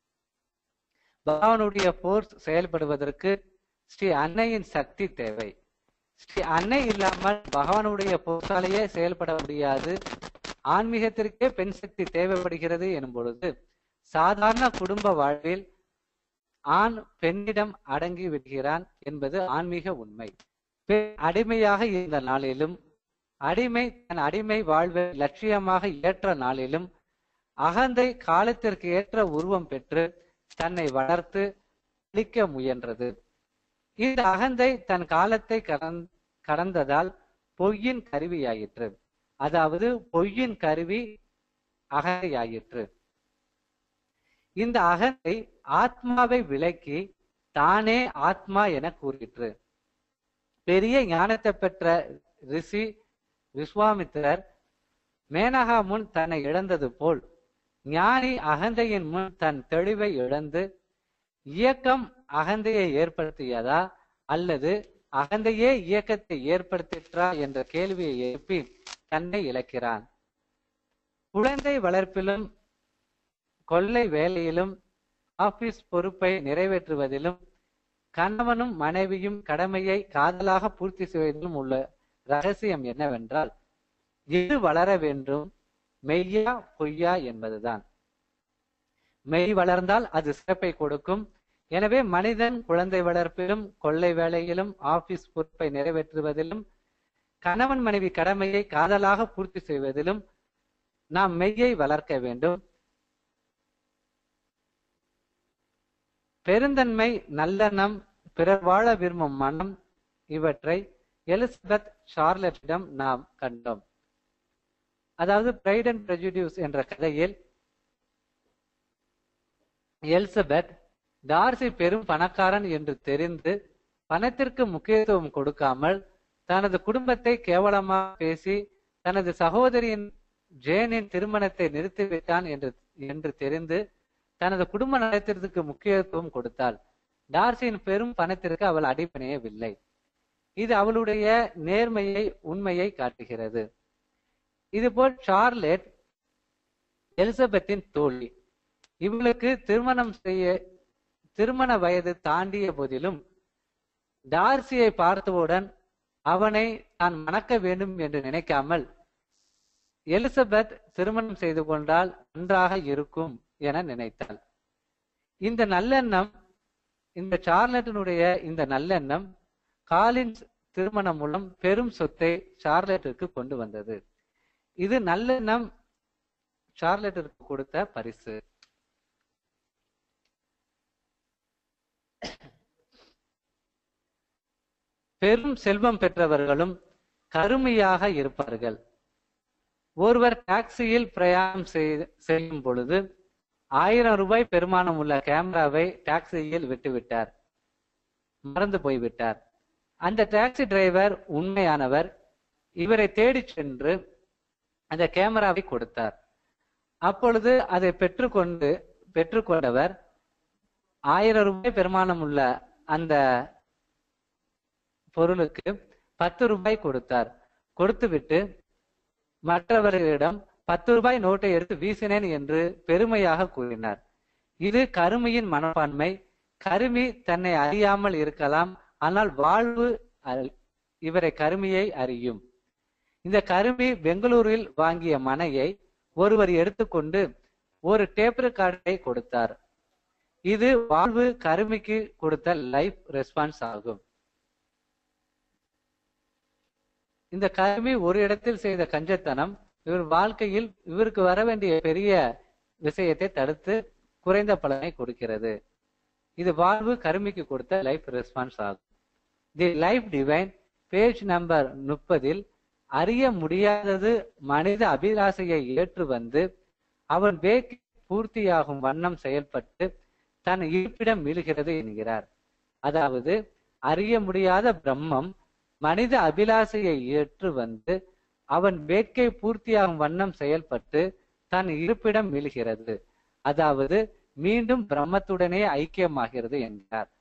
பகவானுடைய போர்ஸ் செயல்படுவதற்கு ஸ்ரீ அன்னையின் சக்தி தேவை. ஸ்ரீ அன்னை இல்லாமல் பகவானுடைய போர்ஸாலேயே செயல்பட முடியாது. ஆன்மீகத்திற்கே பெண் சக்தி தேவைப்படுகிறது எனும் பொழுது சாதாரண குடும்ப வாழ்வில் ஆண் பெண்ணிடம் அடங்கி விடுகிறான் என்பது ஆன்மீக உண்மை. பெண் அடிமையாக இருந்த நாளிலும், அடிமை தன் அடிமை வாழ்வை லட்சியமாக ஏற்ற நாளிலும், அகந்தை காலத்திற்கு ஏற்ற உருவம் பெற்று தன்னை வளர்த்து அழிக்க முயன்றது. இந்த அகந்தை தன் காலத்தை கடந்ததால் பொய்யின் கருவியாயிற்று. அதாவது பொய்யின் கருவி அகந்தையாயிற்று. இந்த அகந்தை ஆத்மாவை விலக்கி தானே ஆத்மா என கூறிற்று. பெரிய ஞானத்தை பெற்ற ரிஷி விஸ்வாமித்திரர் மேனகா முன் தன்னை இழந்தது போல் ஞானி அகந்தையின் முன் தன் தெளிவை இழந்து இயக்கம் அகந்தையை ஏற்படுத்தியதா அல்லது அகந்தையே இயக்கத்தை ஏற்படுத்திற்றா என்ற கேள்வியை எழுப்பி தன்னை இழக்கிறான். குழந்தை வளர்ப்பிலும் கொள்ளை வேலையிலும் ஆபீஸ் பொறுப்பை நிறைவேற்றுவதிலும் கணவனும் மனைவியும் கடமையை காதலாக பூர்த்தி செய்வதிலும் உள்ள ரகசியம் என்னவென்றால் எது வளர வேண்டும், மெய்யா பொய்யா என்பதுதான். மெய் வளர்ந்தால் அது சிறப்பை கொடுக்கும். எனவே மனிதன் குழந்தை வளர்ப்பிலும் கொள்ளை வேலையிலும் ஆபீஸ் பொறுப்பை நிறைவேற்றுவதிலும் கணவன் மனைவி கடமையை காதலாக பூர்த்தி செய்வதிலும் நாம் மெய்யை வளர்க்க வேண்டும். பெருந்தன்மை, நல்லெண்ணம், பிறர் வாழ விரும்பும் மனம் இவற்றை எலிசபெத் சார்லட்டிடம் நாம் கண்டோம். அதாவது பிரைட் அண்ட் பிரெஜுடியூஸ் என்ற கதையில் எலிசபெத் டார்சி பெரும் பணக்காரன் என்று தெரிந்து பணத்திற்கு முக்கியத்துவம் கொடுக்காமல் தனது குடும்பத்தை கேவலமாக பேசி தனது சகோதரியின் ஜேனின் திருமணத்தை நிறுத்திவிட்டான் என்று என்று தெரிந்து தனது குடும்ப நலத்திற்கு முக்கியத்துவம் கொடுத்தாள். டார்சியின் பெரும் பணத்திற்கு அவள் அடிபணியவில்லை. இது அவளுடைய நேர்மையை, உண்மையை காட்டுகிறது. இதுபோல் சார்லெட் எலிசபெத்தின் தோழி. இவளுக்கு திருமணம் செய்ய திருமண வயது தாண்டிய போதிலும் டார்சியை பார்த்தவுடன் அவனை தான் மணக்க வேண்டும் என்று நினைக்காமல் எலிசபெத் திருமணம் செய்து கொண்டால் நன்றாக இருக்கும் என நினைத்தாள். இந்த நல்லெண்ணம், இந்த சார்லட்டினுடைய இந்த நல்லெண்ணம் காலின்ஸ் திருமணம் மூலம் பெரும் சொத்தை சார்லட்டிற்கு கொண்டு வந்தது. இது நல்லெண்ணம் சார்லட்டிற்கு கொடுத்த பரிசு. பெரும் செல்வம் பெற்றவர்களும் கருமையாக இருப்பார்கள். ஒருவர் டாக்ஸியில் பிரயாணம் செய்யும் பொழுது ஆயிரம் ரூபாய் பெருமானம் உள்ள கேமராவை டாக்ஸியில் விட்டுவிட்டார், மறந்து போய்விட்டார். அந்த டாக்ஸி டிரைவர் உண்மையானவர். இவரை தேடி சென்று அந்த கேமராவை கொடுத்தார். அப்பொழுது அதை பெற்றுக்கொண்டு பெற்றுக்கொண்டவர் ஆயிரம் ரூபாய் பெருமானம் உள்ள அந்த பொருளுக்கு பத்து ரூபாய் கொடுத்தார். கொடுத்துவிட்டு மற்றவர்களிடம் பத்து ரூபாய் நோட்டை எடுத்து வீசினேன் என்று பெருமையாக கூறினார். இது கருமியின் மனப்பான்மை. கருமி தன்னை அறியாமல் இருக்கலாம், ஆனால் வாழ்வு இவரை கருமியை அறியும். இந்த கருமி பெங்களூரில் வாங்கிய மனையை ஒருவர் எடுத்துக்கொண்டு ஒரு டேப் ரெக்கார்டரை கொடுத்தார். இது வாழ்வு கருமிக்கு கொடுத்த லைஃப் ரெஸ்பான்ஸ் ஆகும். இந்த கருமி ஒரு இடத்தில் செய்த கஞ்சத்தனம் இவர் வாழ்க்கையில் இவருக்கு வர வேண்டிய பெரிய விஷயத்தை தடுத்து குறைந்த பலனை கொடுக்கிறது. இது வாழ்வு கருமிக்கு கொடுத்த லைஃப் ரெஸ்பான்ஸ் ஆகும். The life divine page number முப்பதில் அறிய முடியாதது மனித அபிலாசையை ஏற்று வந்து அவன் வேக் பூர்த்தியாகும் வண்ணம் செயல்பட்டு தன் இருப்பிடம் மீளுகிறது என்கிறார். அதாவது அறிய முடியாத பிரம்மம் மனித அபிலாசையை ஏற்று வந்து அவன் வேட்கை பூர்த்தியாகும் வண்ணம் செயல்பட்டு தன் இருப்பிடம் மீளுகிறது. அதாவது மீண்டும் பிரம்மத்துடனே ஐக்கியமாகிறது என்கிறார்.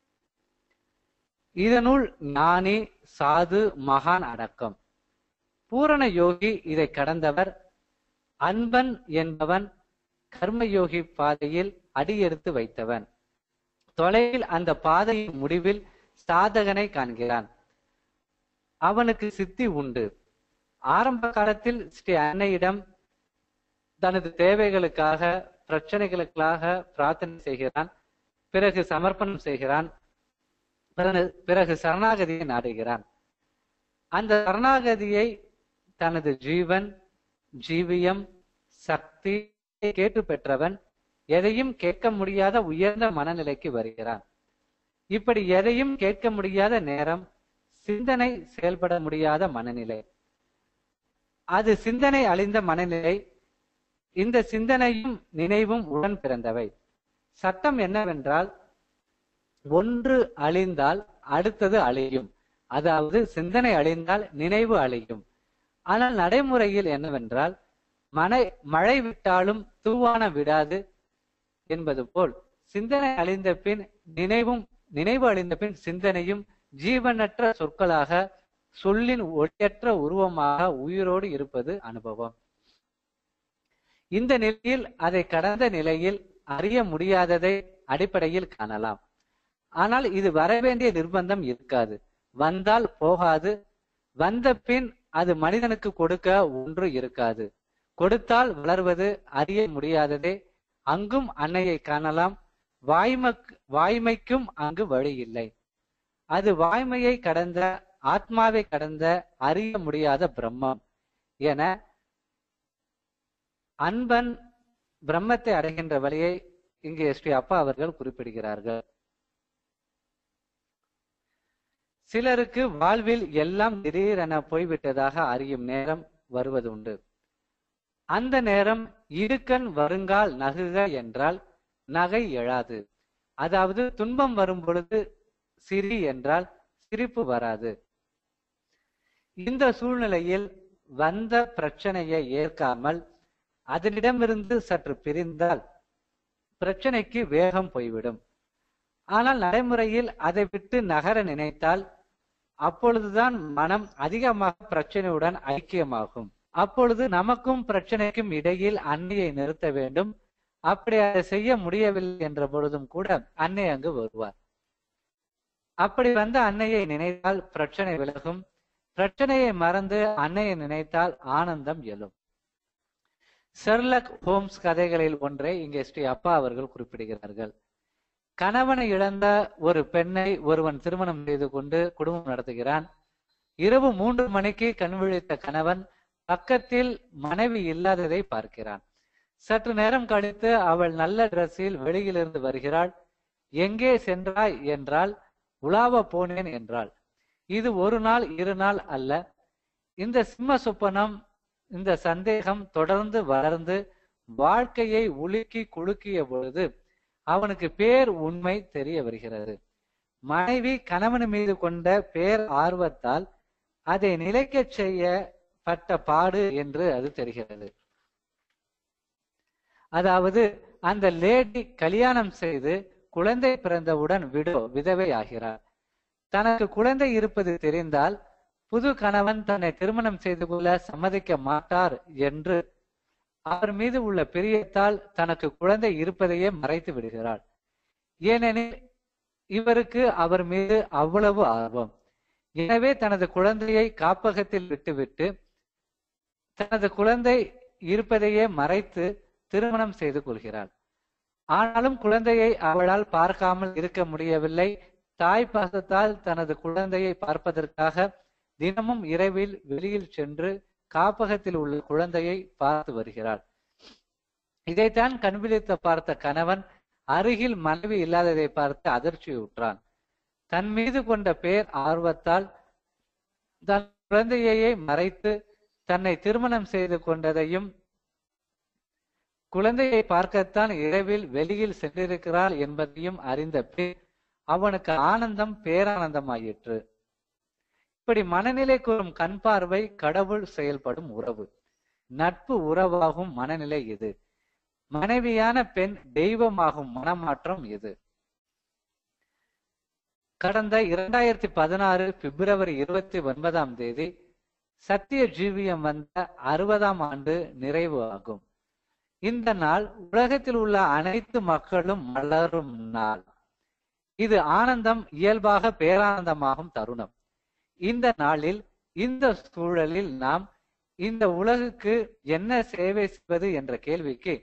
இதனுள் ஞானி, சாது, மகான் அடக்கம். பூரண யோகி இதை கடந்தவர். அன்பன் என்பவன் கர்மயோகி பாதையில் அடியெடுத்து வைத்தவன். தொலைவில் அந்த பாதையின் முடிவில் சாதகனை காண்கிறான். அவனுக்கு சித்தி உண்டு. ஆரம்ப காலத்தில் ஸ்ரீ அன்னையிடம் தனது தேவைகளுக்காக, பிரச்சனைகளுக்காக பிரார்த்தனை செய்கிறான். பிறகு சமர்ப்பணம் செய்கிறான். பிறகு சரணாகதியை நாடுகிறான். அந்த சரணாகதியை தனது ஜீவன், ஜீவியம், சக்தி கேட்டு பெற்றவன் எதையும் கேட்க முடியாத உயர்ந்த மனநிலைக்கு வருகிறான். இப்படி எதையும் கேட்க முடியாத நேரம் சிந்தனை செயல்பட முடியாத மனநிலை. அது சிந்தனை அழிந்த மனநிலை. இந்த சிந்தனையும் நினைவும் உடன் பிறந்தவை. சட்டம் என்னவென்றால், ஒன்று அழிந்தால் அடுத்தது அழியும். அதாவது சிந்தனை அழிந்தால் நினைவு அழியும். ஆனால் நடைமுறையில் என்னவென்றால் மழை மழை விட்டாலும் தூவான விடாது என்பது போல் சிந்தனை அழிந்த பின் நினைவும் நினைவு அழிந்த பின் சிந்தனையும் ஜீவனற்ற சொற்களாக சொல்லின் ஒளியற்ற உருவமாக உயிரோடு இருப்பது அனுபவம். இந்த நிலையில் அதை கடந்த நிலையில் அறிய முடியாததை அடிப்படையில் காணலாம். ஆனால் இது வரவேண்டிய நிர்பந்தம் இருக்காது. வந்தால் போகாது. வந்த பின் அது மனிதனுக்கு கொடுக்க ஒன்று இருக்காது. கொடுத்தால் வளர்வது அறிய முடியாததே. அங்கும் அன்னையை காணலாம். வாய்மக் வாய்மைக்கும் அங்கு வழி இல்லை. அது வாய்மையை கடந்த, ஆத்மாவை கடந்த, அறிய முடியாத பிரம்மம் என அன்பன் பிரம்மத்தை அடைகின்ற வழியை இங்கே ஸ்ரீ அப்பா அவர்கள் குறிப்பிடுகிறார்கள். சிலருக்கு வாழ்வில் எல்லாம் திடீரென போய்விட்டதாக அறியும் நேரம் வருவது உண்டு. அந்த நேரம் இடுக்கண் வருங்கால் நகுக என்றால் நகை எழாது. அதாவது துன்பம் வரும் பொழுது சிரி என்றால் சிரிப்பு வராது. இந்த சூழ்நிலையில் வந்த பிரச்சனையை ஏற்காமல் அதனிடமிருந்து சற்று பிரிந்தால் பிரச்சனைக்கு வேகம் போய்விடும். ஆனால் நடைமுறையில் அதை விட்டு நகர நினைத்தால் அப்பொழுதுதான் மனம் அதிகமாக பிரச்சனையுடன் ஐக்கியமாகும். அப்பொழுது நமக்கும் பிரச்சனைக்கும் இடையில் அன்னையை நிறுத்த வேண்டும். அப்படி அதை செய்ய முடியவில்லை என்ற பொழுதும் கூட அன்னை அங்கு வருவார். அப்படி வந்த அன்னையை நினைத்தால் பிரச்சனை விலகும். பிரச்சனையை மறந்து அன்னையை நினைத்தால் ஆனந்தம் எழும். ஷெர்லக் ஹோம்ஸ் கதைகளில் ஒன்றை இங்கே ஸ்ரீ அப்பா அவர்கள் குறிப்பிடுகிறார்கள். கணவனை இழந்த ஒரு பெண்ணை ஒருவன் திருமணம் செய்து கொண்டு குடும்பம் நடத்துகிறான். இரவு மூன்று மணிக்கு கண் விழித்த கணவன் பக்கத்தில் மனைவி இல்லாததை பார்க்கிறான். சற்று நேரம் கழித்து அவள் நல்ல டிரெஸ்ஸில் வெளியிலிருந்து வருகிறாள். எங்கே சென்றாய் என்றால் உலாவ போனேன் என்றாள். இது ஒரு நாள் இரு நாள் அல்ல. இந்த சிம்ம சொப்பனம், இந்த சந்தேகம் தொடர்ந்து வளர்ந்து வாழ்க்கையை உலுக்கி குலுக்கிய பொழுது அவனுக்கு பேர் உண்மை தெரிய வருகிறது. மனைவி கணவன் மீது கொண்ட பேர் ஆர்வத்தால் அதை நிலைக்க செய்யப்பட்ட பாடு என்று அது தெரிகிறது. அதாவது அந்த லேடி கல்யாணம் செய்து குழந்தை பிறந்தவுடன் விடோ விதவை ஆகிறார். தனக்கு குழந்தை இருப்பது தெரிந்தால் புது கணவன் தன்னை திருமணம் செய்து கொள்ள சம்மதிக்க மாட்டார் என்று அவர் மீது உள்ள பிரியத்தால் தனக்கு குழந்தை இருப்பதையே மறைத்து விடுகிறாள். ஏனெனில் இவருக்கு அவர் மீது அவ்வளவு ஆர்வம். எனவே தனது குழந்தையை காப்பகத்தில் விட்டுவிட்டு தனது குழந்தை இருப்பதையே மறைத்து திருமணம் செய்து கொள்கிறாள். ஆனாலும் குழந்தையை அவளால் பார்க்காமல் இருக்க முடியவில்லை. தாய் பாசத்தால் தனது குழந்தையை பார்ப்பதற்காக தினமும் இரவில் வெளியில் சென்று காப்பகத்தில் உள்ள குழந்தையை பார்த்து வருகிறாள். இதைத்தான் கண்விழித்து பார்த்த கணவன் அருகில் மனைவி இல்லாததை பார்த்து அதிர்ச்சியுற்றான். தன் மீது கொண்ட பேர் ஆர்வத்தால் தன் குழந்தையை மறைத்து தன்னை திருமணம் செய்து கொண்டதையும் குழந்தையை பார்க்கத்தான் இரவில் வெளியில் சென்றிருக்கிறாள் என்பதையும் அறிந்த பின் அவனுக்கு ஆனந்தம் பேரானந்தமாயிற்று. இப்படி மனநிலை கூறும் கண் பார்வை கடவுள் செயல்படும் உறவு, நட்பு உறவாகும் மனநிலை இது. மனைவியான பெண் தெய்வமாகும் மனமாற்றம் இது. கடந்த இரண்டாயிரத்தி பதினாறு பிப்ரவரி இருபத்தி ஒன்பதாம் தேதி சத்திய ஜீவியம் வந்த அறுபதாம் ஆண்டு நிறைவு ஆகும். இந்த நாள் உலகத்தில் உள்ள அனைத்து மக்களும் மலரும் நாள். இது ஆனந்தம் இயல்பாக பேரானந்தமாகும் தருணம். இந்த நாளில் இந்த சூழலில் நாம் இந்த உலகுக்கு என்ன சேவை செய்வது என்ற கேள்விக்கு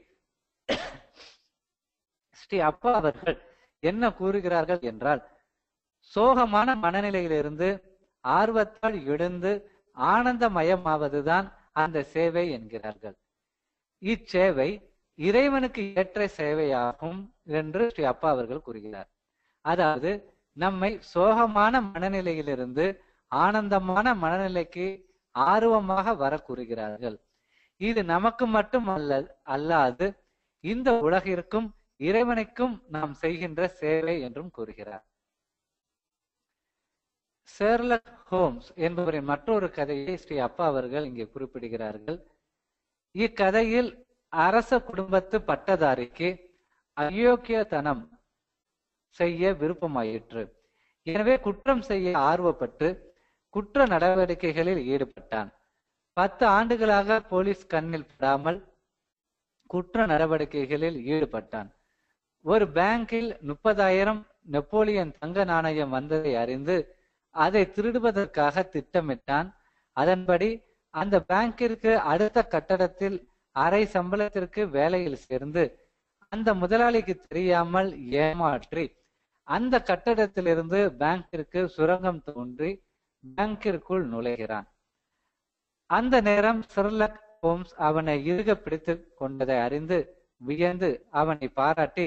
ஸ்ரீ அப்பா அவர்கள் என்ன கூறுகிறார்கள் என்றால், சோகமான மனநிலையிலிருந்து ஆர்வத்தால் எழுந்து ஆனந்தமயமாவதுதான் அந்த சேவை என்கிறார்கள். இச்சேவை இறைவனுக்கு ஏற்ற சேவையாகும் என்று ஸ்ரீ அப்பா அவர்கள் கூறுகிறார். அதாவது நம்மை சோகமான மனநிலையிலிருந்து ஆனந்தமான மனநிலைக்கு ஆர்வமாக வர கூறுகிறார்கள். இது நமக்கு மட்டும் அல்ல அல்லாது இந்த உலகிற்கும் இறைவனுக்கும் நாம் செய்கின்ற சேவை என்றும் கூறுகிறார். ஷெர்லக் ஹோம்ஸ் என்பவரின் மற்றொரு கதையை ஸ்ரீ அப்பா அவர்கள் இங்கே குறிப்பிடுகிறார்கள். இக்கதையில் அரச குடும்பத்து பட்டதாரிக்கு அயோக்கியத்தனம் செய்ய விருப்பமாயிற்று. எனவே குற்றம் செய்ய ஆர்வப்பட்டு குற்ற நடவடிக்கைகளில் ஈடுபட்டான். பத்து ஆண்டுகளாக போலீஸ் கண்ணில் படாமல் குற்ற நடவடிக்கைகளில் ஈடுபட்டான். ஒரு பேங்கில் முப்பதாயிரம் நெப்போலியன் தங்க நாணயம் வந்ததை அறிந்து அதை திருடுவதற்காக திட்டமிட்டான். அதன்படி அந்த பேங்கிற்கு அடுத்த கட்டடத்தில் அரை சம்பளத்திற்கு வேலையில் சேர்ந்து அந்த முதலாளிக்கு தெரியாமல் ஏமாற்றி அந்த கட்டடத்திலிருந்து பேங்கிற்கு சுரங்கம் தோன்றி பேங்கிற்குள் நுழைகிறான். அந்த நேரம் ஷெர்லக் ஹோம்ஸ் அவனை இறுக பிடித்து கொண்டதை அறிந்து வியந்து அவனை பாராட்டி,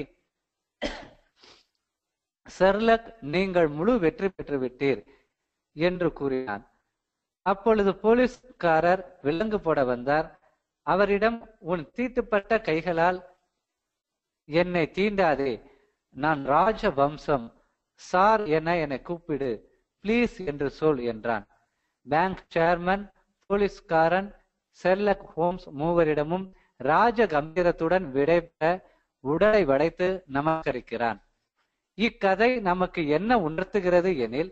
ஷெர்லக், நீங்கள் முழு வெற்றி பெற்று விட்டீர் என்று கூறினான். அப்பொழுது போலீஸ்காரர் விலங்கு போட வந்தார். அவரிடம், உன் தீட்டுப்பட்ட கைகளால் என்னை தீண்டாதே, நான் ராஜ வம்சம், சார் என என்னை கூப்பிடு, பிளீஸ் என்று சொல் என்றான். பேங்க் சேர்மன், போலீஸ்காரன், ஷெர்லக் ஹோம்ஸ் மூவரிடமும் ராஜ கம்பீரத்துடன் விடைபெற உடலை வளைத்து நமஸ்கரிக்கிறான். இக்கதை நமக்கு என்ன உணர்த்துகிறது எனில்,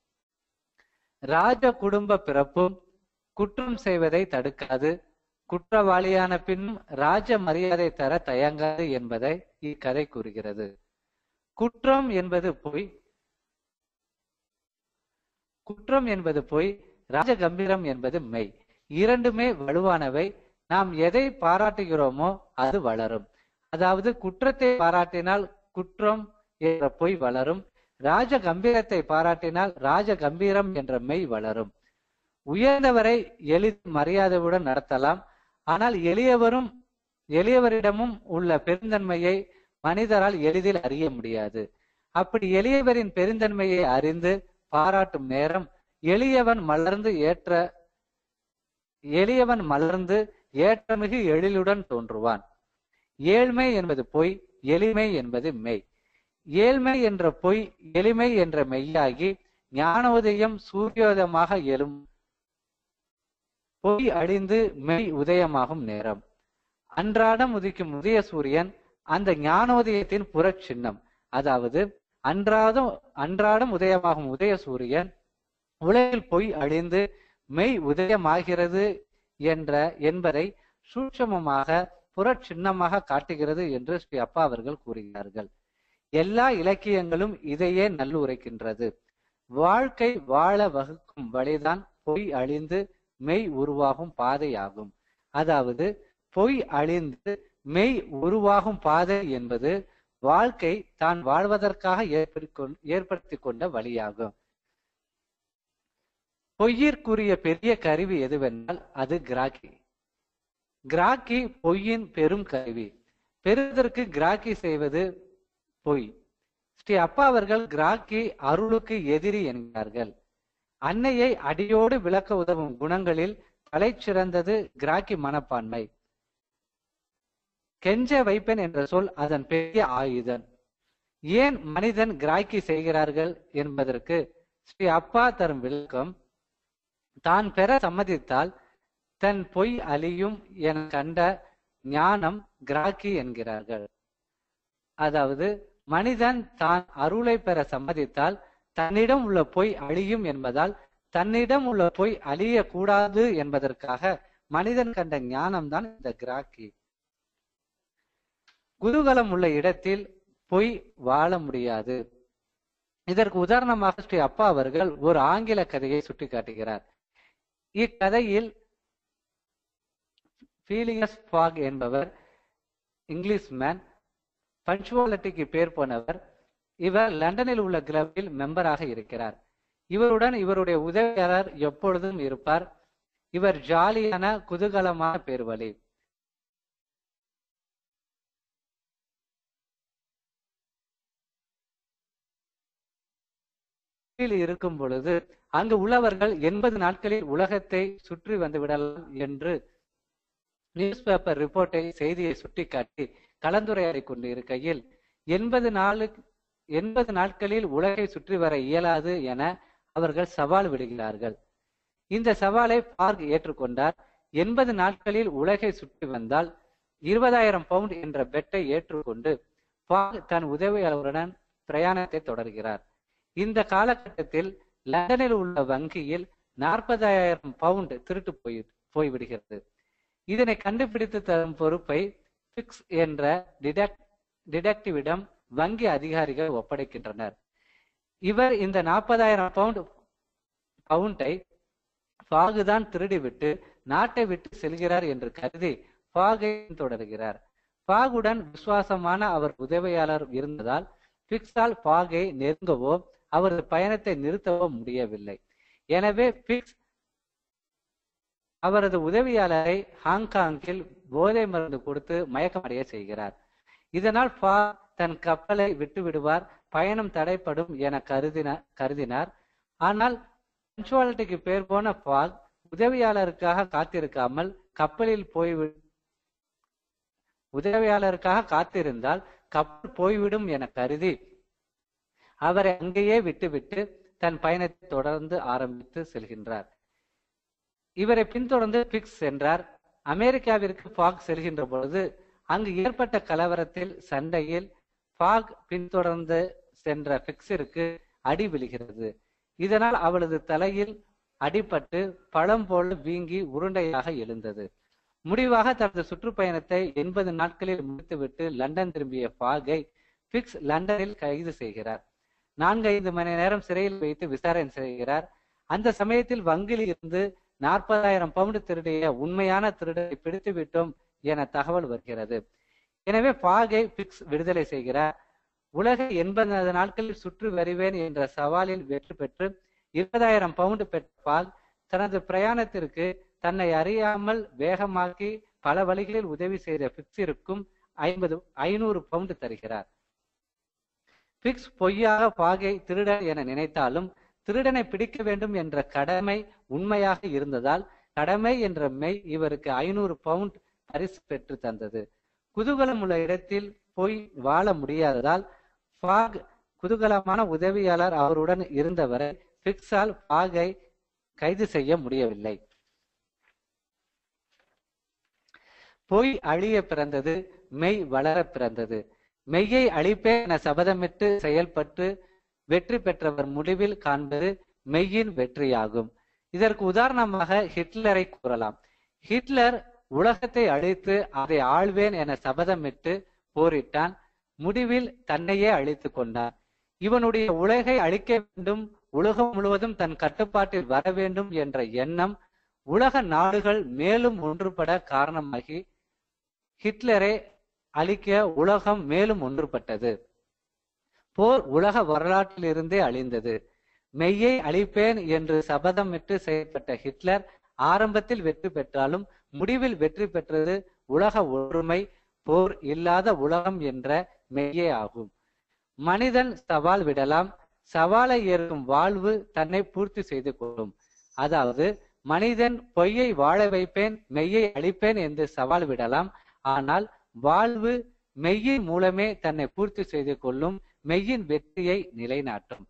ராஜ குடும்ப பிறப்பும் குற்றம் செய்வதை தடுக்காது, குற்றவாளியான பின்னும் ராஜ மரியாதை தர தயங்காது என்பதை இக்கதை கூறுகிறது. குற்றம் என்பது பொய் குற்றம் என்பது பொய் ராஜ கம்பீரம் என்பது மெய். இரண்டுமே வலுவானவை. நாம் எதை பாராட்டுகிறோமோ அது வளரும். அதாவது குற்றத்தை பாராட்டினால் குற்றம் என்ற பொய் வளரும், ராஜ கம்பீரத்தை பாராட்டினால் ராஜ கம்பீரம் என்ற மெய் வளரும். உயர்ந்தவரை எளிதில் மரியாதையுடன் நடத்தலாம், ஆனால் எளியவரும் எளியவரிடமும் உள்ள பெருந்தன்மையை மனிதரால் எளிதில் அறிய முடியாது. அப்படி எளியவரின் பெருந்தன்மையை அறிந்து பாராட்டும் நேரம் எளியவன் மலர்ந்து ஏற்ற எளியவன் மலர்ந்து ஏற்றமிகு எழிலுடன் தோன்றுவான். ஏழ்மை என்பது பொய், எளிமை என்பது மெய். ஏழ்மை என்ற பொய் எளிமை என்ற மெய்யாகி ஞானோதயம் சூரியோதயமாக எழும். பொய் அழிந்து மெய் உதயமாகும் நேரம். அன்றாடம் உதிக்கும் உதய சூரியன் அந்த ஞானோதயத்தின் புறச்சின்னம். அதாவது அன்றாடம் அன்றாடம் உதயமாகும் உதய சூரியன் உலகில் பொய் அழிந்து மெய் உதயமாகிறது என்ற என்பதை சூட்சமமாக புறச்சின்னமாக காட்டுகிறது என்று ஸ்ரீ அப்பா அவர்கள் கூறுகிறார்கள். எல்லா இலக்கியங்களும் இதையே நல்லுரைக்கின்றது. வாழ்க்கை வாழ வகுக்கும் வழிதான் பொய் அழிந்து மெய் உருவாகும் பாதையாகும். அதாவது பொய் அழிந்து மெய் உருவாகும் பாதை என்பது வாழ்க்கை தான் வாழ்வதற்காக ஏற்படுத்தி கொண்ட வழியாகும். பொய்யிற்குரிய பெரிய கருவி எதுவென்றால் அது கிராக்கி. கிராக்கி பொய்யின் பெரும் கருவி. பெறுவதற்கு கிராக்கி செய்வது பொய். ஸ்ரீ அப்பா அவர்கள் கிராக்கி அருளுக்கு எதிரி என்கிறார்கள். அன்னையை அடியோடு விளக்க உதவும் குணங்களில் தலை சிறந்தது கிராக்கி மனப்பான்மை. கெஞ்ச வைப்பேன் என்ற சொல் அதன் பெரிய ஆயுதம். ஏன் மனிதன் கிராக்கி செய்கிறார்கள் என்பதற்கு ஸ்ரீ அப்பா தரும் விளக்கம், தான் பெற சம்மதித்தால் தன் பொய் அழியும் என கண்ட ஞானம் கிராக்கி என்கிறார்கள். அதாவது மனிதன் தான் அருளை பெற சம்மதித்தால் தன்னிடம் உள்ள பொய் அழியும் என்பதால் தன்னிடம் உள்ள பொய் அழியக்கூடாது என்பதற்காக மனிதன் கண்ட ஞானம் தான் இந்த கிராக்கி. குதூகலம் உள்ள இடத்தில் பொய் வாழ முடியாது. இதற்கு உதாரணமாக ஸ்ரீ அப்பா அவர்கள் ஒரு ஆங்கில கதையை சுட்டி காட்டுகிறார். இக்கதையில் பீலியஸ் ஃபாக் என்பவர் இங்கிலீஷ் மேன், பஞ்சுவாலிட்டிக்கு பேர் போனவர். இவர் லண்டனில் உள்ள கிளப்பில் மெம்பராக இருக்கிறார். இவருடன் இவருடைய உதவியாளர் எப்பொழுதும் இருப்பார். இவர் ஜாலியான குதூகலமான பேர்வழி. இருக்கும் பொழுது அங்கு உள்ளவர்கள் எண்பது நாட்களில் உலகத்தை சுற்றி வந்து விடலாம் என்று நியூஸ் பேப்பர் ரிப்போர்ட்டை செய்தியை சுட்டிக்காட்டி கலந்துரையாடி கொண்டு இருக்கையில் எண்பது நாளுக்கு எண்பது நாட்களில் உலகை சுற்றி வர இயலாது என அவர்கள் சவால் விடுகிறார்கள். இந்த சவாலை பார்க் ஏற்றுக்கொண்டார். எண்பது நாட்களில் உலகை சுற்றி வந்தால் இருபதாயிரம் பவுண்ட் என்ற பெட்டை ஏற்றுக்கொண்டு பார்க் தன் உதவியாளருடன் பிரயாணத்தை தொடர்கிறார். இந்த காலகட்டத்தில் லண்டனில் உள்ள வங்கியில் நாற்பதாயிரம் பவுண்ட் திருட்டு போய் போய்விடுகிறது. இதனை கண்டுபிடித்து தரும் பொறுப்பை பிக்ஸ் என்ற டிடெக்ட் டிடெக்டிவிடம் வங்கி அதிகாரிகள் ஒப்படைக்கின்றனர். இவர் இந்த நாற்பதாயிரம் பவுண்ட் பவுண்டை ஃபாகுதான் திருடிவிட்டு நாட்டை விட்டு செல்கிறார் என்று கருதி ஃபாகை தொடர்கிறார். ஃபாகுடன் விசுவாசமான அவர் உதவியாளர் இருந்ததால் பிக்ஸால் ஃபாகை நெருங்கவோ அவரது பயணத்தை நிறுத்தவோ முடியவில்லை. எனவே பிக்ஸ் அவரது உதவியாளரை ஹாங்காங்கில் போதை மருந்து கொடுத்து மயக்கமடைய செய்கிறார். இதனால் ஃபாக் தன் கப்பலை விட்டு விடுவார், பயணம் தடைப்படும் என கருதினார் கருதினார் ஆனால் பஞ்சுவாலிட்டிக்கு பேர் போன ஃபாக் உதவியாளருக்காக காத்திருக்காமல் கப்பலில் போய் உதவியாளருக்காக காத்திருந்தால் கப்பல் போய்விடும் என கருதி அவரை அங்கேயே விட்டுவிட்டு தன் பயணத்தை தொடர்ந்து ஆரம்பித்து செல்கின்றார். இவரை பின்தொடர்ந்து பிக்ஸ் சென்றார். அமெரிக்காவிற்கு ஃபாக் செல்கின்ற பொழுது அங்கு ஏற்பட்ட கலவரத்தில் சண்டையில் ஃபாக் பின்தொடர்ந்து சென்ற பிக்ஸிற்கு அடி விழுகிறது. இதனால் அவளது தலையில் அடிபட்டு பழம் போல வீங்கி உருண்டையாக எழுந்தது. முடிவாக தனது சுற்றுப்பயணத்தை எண்பது நாட்களில் முடித்துவிட்டு லண்டன் திரும்பிய ஃபாகை பிக்ஸ் லண்டனில் கைது செய்கிறார். நான்கு ஐந்து மணி நேரம் சிறையில் வைத்து விசாரணை செய்கிறார். அந்த சமயத்தில் வங்கியில் இருந்து நாற்பதாயிரம் பவுண்டு திருடிய உண்மையான திருடரை பிடித்து விட்டோம் என தகவல் வருகிறது. எனவே ஃபாகை பிக்ஸ் விடுதலை செய்கிறார். உலகை எண்பது நாட்களில் சுற்றி வருவேன் என்ற சவாலில் வெற்றி பெற்று இருபதாயிரம் பவுண்டு பெற்ற ஃபாக் தனது பிரயாணத்திற்கு தன்னை அறியாமல் வேகமாக்கி பல வழிகளில் உதவி செய்த பிக்ஸிற்கும் ஐம்பது ஐநூறு பவுண்டு தருகிறார். பிக்ஸ் பொய்யாக ஃபாகை திருடன் என நினைத்தாலும் திருடனை பிடிக்க வேண்டும் என்ற கடமை உண்மையாக இருந்ததால் கடமை என்ற மெய் இவருக்கு ஐநூறு பவுண்ட் பரிசு பெற்று தந்தது. குதூகலம் உள்ள இடத்தில் போய் வாழ முடியாததால் ஃபாக் குதூகலமான உதவியாளர் அவருடன் இருந்தவரை பிக்ஸால் ஃபாகை கைது செய்ய முடியவில்லை. பொய் அழிய பிறந்தது, மெய் வளர பிறந்தது. மெய்யை அழிப்பேன் என சபதமிட்டு செயல்பட்டு வெற்றி பெற்றவர் முடிவில் காண்பது மெய்யின் வெற்றியாகும். இதற்கு உதாரணமாக ஹிட்லரை கூறலாம். ஹிட்லர் உலகத்தை அழித்து அதை ஆள்வேன் என சபதமிட்டு போரிட்டான். முடிவில் தன்னையே அழித்து கொண்டான். இவனுடைய உலகை அழிக்க வேண்டும், உலகம் முழுவதும் தன் கட்டுப்பாட்டில் வர வேண்டும் என்ற எண்ணம் உலக நாடுகள் மேலும் ஒன்றுபட காரணமாகி ஹிட்லரை அழிக்க உலகம் மேலும் ஒன்றுபட்டது. போர் உலக வரலாற்றிலிருந்தே அழிந்தது. மெய்யை அழிப்பேன் என்று சபதமிட்டு செயல்பட்ட ஹிட்லர் ஆரம்பத்தில் வெற்றி பெற்றாலும் முடிவில் வெற்றி பெற்றது உலக ஒற்றுமை, போர் இல்லாத உலகம் என்ற மெய்யே ஆகும். மனிதன் சவால் விடலாம், சவாலை ஏற்கும் வாழ்வு தன்னை பூர்த்தி செய்து கொள்ளும். அதாவது மனிதன் பொய்யை வாழ வைப்பேன், மெய்யை அழிப்பேன் என்று சவால் விடலாம். ஆனால் வாழ்வு மெய்யின் மூலமே தன்னை பூர்த்தி செய்து கொள்ளும், மெய்யின் வெற்றியை நிலைநாட்டும்.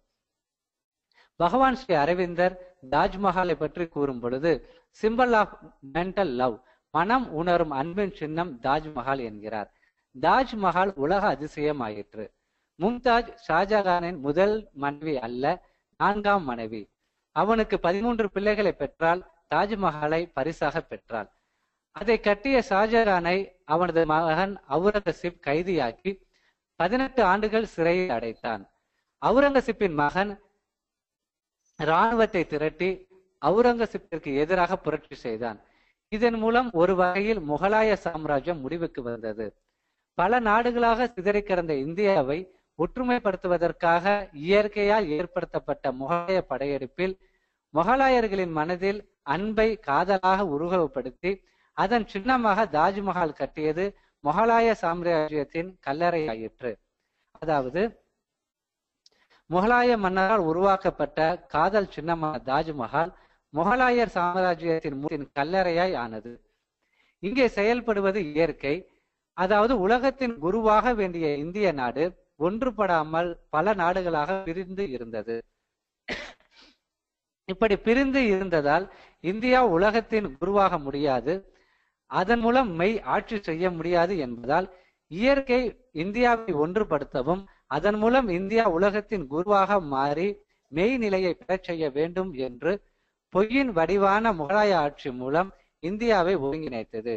பகவான் ஸ்ரீ அரவிந்தர் தாஜ்மஹாலை பற்றி கூறும் பொழுது சிம்பிள் ஆஃப் மென்டல் லவ், மனம் உணரும் அன்பின் சின்னம் தாஜ்மஹால் என்கிறார். தாஜ்மஹால் உலக அதிசயம் ஆயிற்று. மும்தாஜ் ஷாஜகானின் முதல் மனைவி அல்ல, நான்காம் மனைவி. அவனுக்கு பதிமூன்று பிள்ளைகளை பெற்றால் தாஜ்மஹாலை பரிசாக பெற்றாள். அதை கட்டிய ஷாஜகானை அவனது மகன் அவுரங்கசீப் கைதியாக்கி பதினெட்டு ஆண்டுகள் சிறையில் அடைத்தான். அவுரங்கசீப்பின் மகன் இராணுவத்தை திரட்டி அவுரங்கசீப்பிற்கு எதிராக புரட்சி செய்தான். இதன் மூலம் ஒரு வகையில் முகலாய சாம்ராஜ்யம் முடிவுக்கு வந்தது. பல நாடுகளாக சிதறி கிடந்த இந்தியாவை ஒற்றுமைப்படுத்துவதற்காக இயற்கையால் ஏற்படுத்தப்பட்ட முகலாய படையெடுப்பில் முகலாயர்களின் மனதில் அன்பை காதலாக உருவகப்படுத்தி அதன் சின்னமாக தாஜ்மஹால் கட்டியது முகலாய சாம்ராஜ்யத்தின் கல்லறையாயிற்று. அதாவது முகலாய மன்னரால் உருவாக்கப்பட்ட காதல் சின்னமான தாஜ்மஹால் முகலாயர் சாம்ராஜ்யத்தின் கல்லறையாய் ஆனது. இங்கே செயல்படுவது இயற்கை. அதாவது உலகத்தின் குருவாக வேண்டிய இந்திய நாடு ஒன்றுபடாமல் பல நாடுகளாக பிரிந்து இருந்தது. இப்படி பிரிந்து இருந்ததால் இந்தியா உலகத்தின் குருவாக முடியாது, அதன் மூலம் மெய் ஆட்சி செய்ய முடியாது என்பதால் இயற்கை இந்தியாவை ஒன்றுபடுத்தவும் அதன் மூலம் இந்தியா உலகத்தின் குருவாக மாறி மெய் நிலையை பெறச் செய்ய வேண்டும் என்று பொய்யின் வடிவான முகலாய ஆட்சி மூலம் இந்தியாவை ஒருங்கிணைத்தது.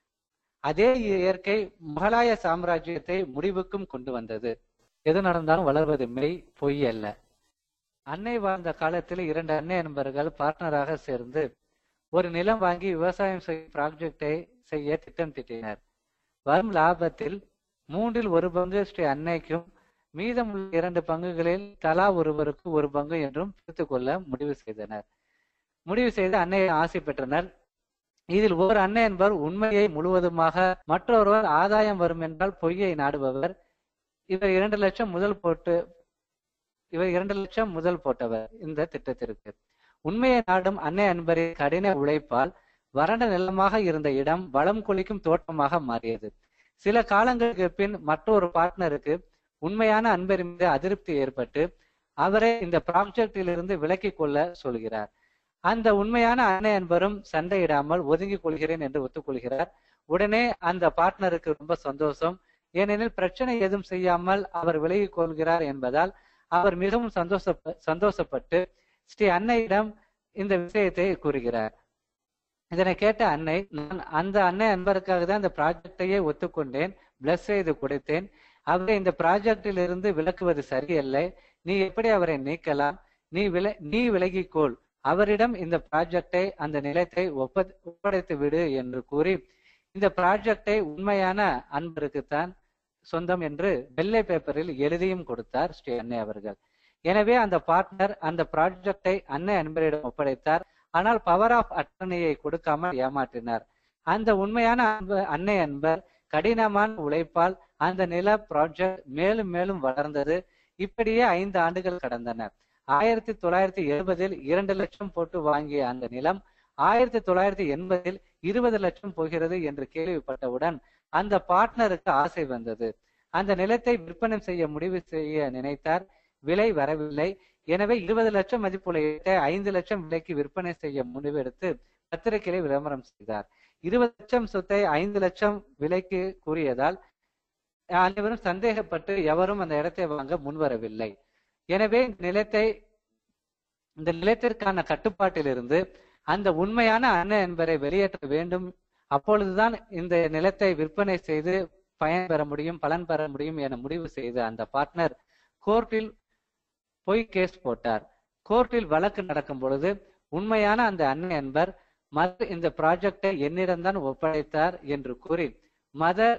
அதே இயற்கை முகலாய சாம்ராஜ்யத்தை முடிவுக்கும் கொண்டு வந்தது. எது நடந்தாலும் வளர்வது மெய், பொய் அல்ல. அன்னை வாழ்ந்த காலத்தில் இரண்டு அன்னை என்பவர்கள் பார்ட்னராக சேர்ந்து ஒரு நிலம் வாங்கி விவசாயம் செய்யும் ப்ராஜெக்டை செய்ய திட்டம் தீட்டினர். வரும் லாபத்தில் மூன்றில் ஒரு பங்கு ஸ்ரீ அன்னைக்கும் மீதமுள்ள இரண்டு பங்குகளில் தலா ஒருவருக்கு ஒரு பங்கு என்றும் பிரித்துக் கொள்ள முடிவு செய்தனர். முடிவு செய்து அன்னையை ஆசை பெற்றனர். இதில் ஒரு அன்னை என்பவர் உண்மையை முழுவதுமாக, மற்றொருவர் ஆதாயம் வரும் என்றால் பொய்யை நாடுபவர். இவர் இரண்டு லட்சம் முதல் போட்டு இவர் இரண்டு லட்சம் முதல் போட்டவர். இந்த திட்டத்திற்கு உண்மையை நாடும் அன்னை அன்பரின் கடின உழைப்பால் வறண்ட நிலமாக இருந்த இடம் வளம் கொளிக்கும் தோட்டமாக மாறியது. சில காலங்களுக்கு பின் மற்றொரு பார்ட்னருக்கு உண்மையான அன்பரின் மீது அதிருப்தி ஏற்பட்டு அவரை இந்த ப்ராஜெக்டில் இருந்து விலக்கிக் கொள்ள சொல்கிறார். அந்த உண்மையான அன்னை அன்பரும் சண்டையிடாமல் ஒதுங்கிக் கொள்கிறேன் என்று ஒத்துக்கொள்கிறார். உடனே அந்த பார்ட்னருக்கு ரொம்ப சந்தோஷம். ஏனெனில் பிரச்சனை எதுவும் செய்யாமல் அவர் விலகிக் கொள்கிறார் என்பதால் அவர் மிகவும் சந்தோஷ சந்தோஷப்பட்டு ஸ்ரீ அன்னையிடம் இந்த விஷயத்தை கூறுகிறார். இதனை கேட்ட அன்னை, நான் அந்த அன்னை அன்பருக்காக தான் இந்த ப்ராஜெக்டையே ஒத்துக்கொண்டேன், பிளஸ் செய்து கொடுத்தேன். அவரை இந்த ப்ராஜெக்டில் இருந்து விலக்குவது சரியல்ல. நீ எப்படி அவரை நீக்கலாம்? நீ வில நீ விலகிக்கோள். அவரிடம் இந்த ப்ராஜெக்டை, அந்த நிலத்தை ஒப்ப ஒப்படைத்து விடு என்று கூறி இந்த ப்ராஜெக்டை உண்மையான அன்பருக்குத்தான் சொந்தம் என்று வெள்ளை பேப்பரில் எழுதியும் கொடுத்தார் ஸ்ரீ அன்னை அவர்கள். எனவே அந்த பார்ட்னர் அந்த ப்ராஜெக்டை அன்னை அன்பரிடம் ஒப்படைத்தார். ஆனால் பவர் ஆஃப் அட்டர்னியை கொடுக்காமல் ஏமாற்றினார். அந்த உண்மையான அன்பு அன்னை அன்பர் கடினமான உழைப்பால் அந்த நில ப்ராஜெக்ட் மேலும் மேலும் வளர்ந்தது. இப்படியே ஐந்து ஆண்டுகள் கடந்தன. ஆயிரத்தி தொள்ளாயிரத்தி எழுபதில் இரண்டு லட்சம் போட்டு வாங்கிய அந்த நிலம் ஆயிரத்தி தொள்ளாயிரத்தி எண்பதில் இருபது லட்சம் போகிறது என்று கேள்விப்பட்டவுடன் அந்த பார்ட்னருக்கு ஆசை வந்தது. அந்த நிலத்தை விற்பனை செய்ய முடிவு செய்ய நினைத்தார். விலை வரவில்லை. எனவே இருபது லட்சம் மதிப்புள்ள இடத்தை ஐந்து லட்சம் விலைக்கு விற்பனை செய்ய முடிவெடுத்து பத்திரிகையை விளம்பரம் செய்தார். இருபது லட்சம் சொத்தை ஐந்து லட்சம் விலைக்கு கூறியதால் அனைவரும் சந்தேகப்பட்டு எவரும் அந்த இடத்தை வாங்க முன்வரவில்லை. எனவே நிலத்தை இந்த நிலத்திற்கான கட்டுப்பாட்டில் இருந்து அந்த உண்மையான அன்னை என்பரை வெளியேற்ற வேண்டும். அப்பொழுதுதான் இந்த நிலத்தை விற்பனை செய்து பயன் பெற முடியும், பலன் பெற முடியும் என முடிவு செய்த அந்த பார்ட்னர் கோர்ட்டில் போய் கேஸ் போட்டார். கோர்ட்டில் வழக்கு நடக்கும் பொழுது உண்மையான அந்த அன்னை என்பர் மதர் இந்த ப்ராஜெக்டை என்னிடம்தான் ஒப்படைத்தார் என்று கூறி மதர்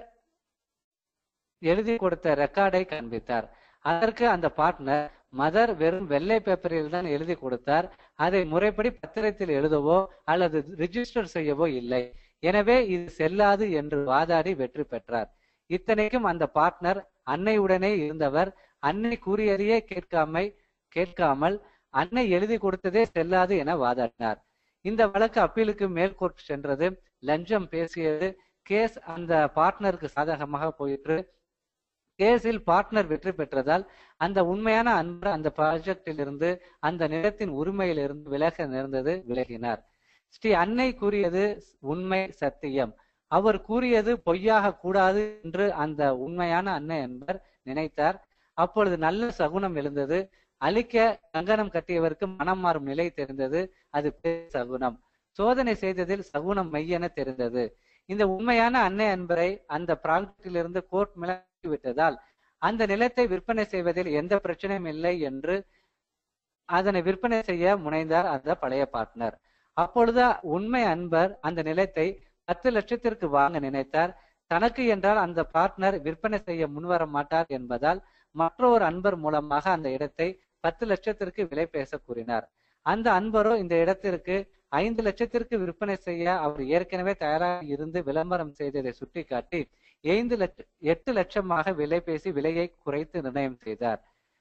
எழுதி கொடுத்த ரெக்கார்டை காண்பித்தார். அதற்கு அந்த பார்ட்னர், மதர் வெறும் வெள்ளை பேப்பரில் தான் எழுதி கொடுத்தார், அதை முறைப்படி பத்திரத்தில் எழுதவோ அல்லது ரிஜிஸ்டர் செய்யவோ இல்லை, எனவே இது செல்லாது என்று வாதாடி வெற்றி பெற்றார். இத்தனைக்கும் அந்த பார்ட்னர் அன்னையுடனே இருந்தவர். அன்னை கூறியதையே கேட்காமை கேட்காமல் அன்னை எழுதி கொடுத்ததே செல்லாது என வாதாடினார். இந்த வழக்கு அப்பீலுக்கு மேல்கோர்ட் சென்றது. லஞ்சம் பேசியது. கேஸ் அந்த பார்ட்னருக்கு சாதகமாக போயிற்று. கேஸில் பார்ட்னர் வெற்றி பெற்றதால் அந்த உண்மையான அன்பு அந்த ப்ராஜெக்டில் இருந்து, அந்த நிலத்தின் உரிமையிலிருந்து விலக நேர்ந்தது. விலகினார். ஸ்ரீ அன்னை கூறியது உண்மை, சத்தியம். அவர் கூறியது பொய்யாக கூடாது என்று அந்த உண்மையான அன்னை என்பர் நினைத்தார். அப்பொழுது நல்ல சகுனம் எழுந்தது. அழிக்க கங்கணம் கட்டியவருக்கு மனம் மாறும் நிலை தெரிந்தது. அது சகுனம். சோதனை செய்ததில் சகுனம் மெய்யென தெரிந்தது. இந்த உண்மையான அன்னை அன்பரை அந்த ப்ராஜெக்டிலிருந்து கோர்ட் விலக்கி விட்டதால் அந்த நிலத்தை விற்பனை செய்வதில் எந்த பிரச்சனையும் இல்லை என்று அதனை விற்பனை செய்ய முனைந்தார் அந்த பழைய பார்ட்னர். அப்பொழுது உண்மை அன்பர் அந்த நிலத்தை பத்து லட்சத்திற்கு வாங்க நினைத்தார். தனக்கு என்றால் அந்த பார்ட்னர் விற்பனை செய்ய முன்வர மாட்டார் என்பதால் மற்றொரு அன்பர் மூலமாக அந்த இடத்தை பத்து லட்சத்திற்கு விலை பேச கூறினார். அந்த அன்பரோ இந்த இடத்திற்கு ஐந்து லட்சத்திற்கு விற்பனை செய்ய அவர் ஏற்கனவே தயாராக இருந்து விளம்பரம் செய்ததை சுட்டிக்காட்டி ஐந்து லட்சம் எட்டு லட்சமாக விலை பேசி விலையை குறைத்து நிர்ணயம் செய்தார்.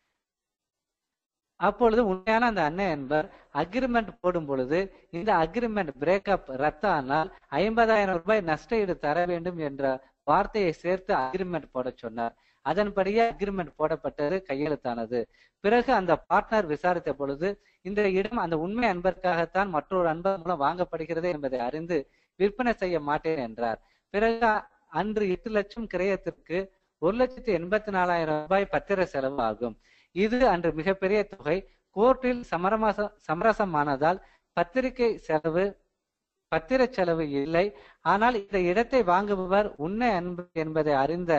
அப்பொழுது உண்மையான அந்த அன்னை என்பர் அக்ரிமெண்ட் போடும் பொழுது இந்த அக்ரிமெண்ட் பிரேக்கப் ரத்து ஆனால் ஐம்பதாயிரம் ரூபாய் நஷ்ட ஈடு தர வேண்டும் என்ற வார்த்தையை சேர்த்து அக்ரிமெண்ட் போட சொன்னார். அதன்படியே அக்ரிமெண்ட் போடப்பட்டது, கையெழுத்தானது. பிறகு அந்த பார்ட்னர் விசாரித்த பொழுது இந்த இடம் அந்த உண்மை அன்பருக்காகத்தான் மற்றொரு அன்பர் மூலம் வாங்கப்படுகிறது என்பதை அறிந்து விற்பனை செய்ய மாட்டேன் என்றார். பிறகு அன்று எட்டு லட்சம் கிரயத்திற்கு ஒரு லட்சத்தி எண்பத்தி நாலாயிரம் ரூபாய் பத்திர செலவு ஆகும். இது அன்று மிகப்பெரிய தொகை. கோர்ட்டில் சமரமாச சமரசமானதால் பத்திரிகை செலவு பத்திர செலவு இல்லை. ஆனால் இந்த இடத்தை வாங்குபவர் உண்மை அன்பு என்பதை அறிந்த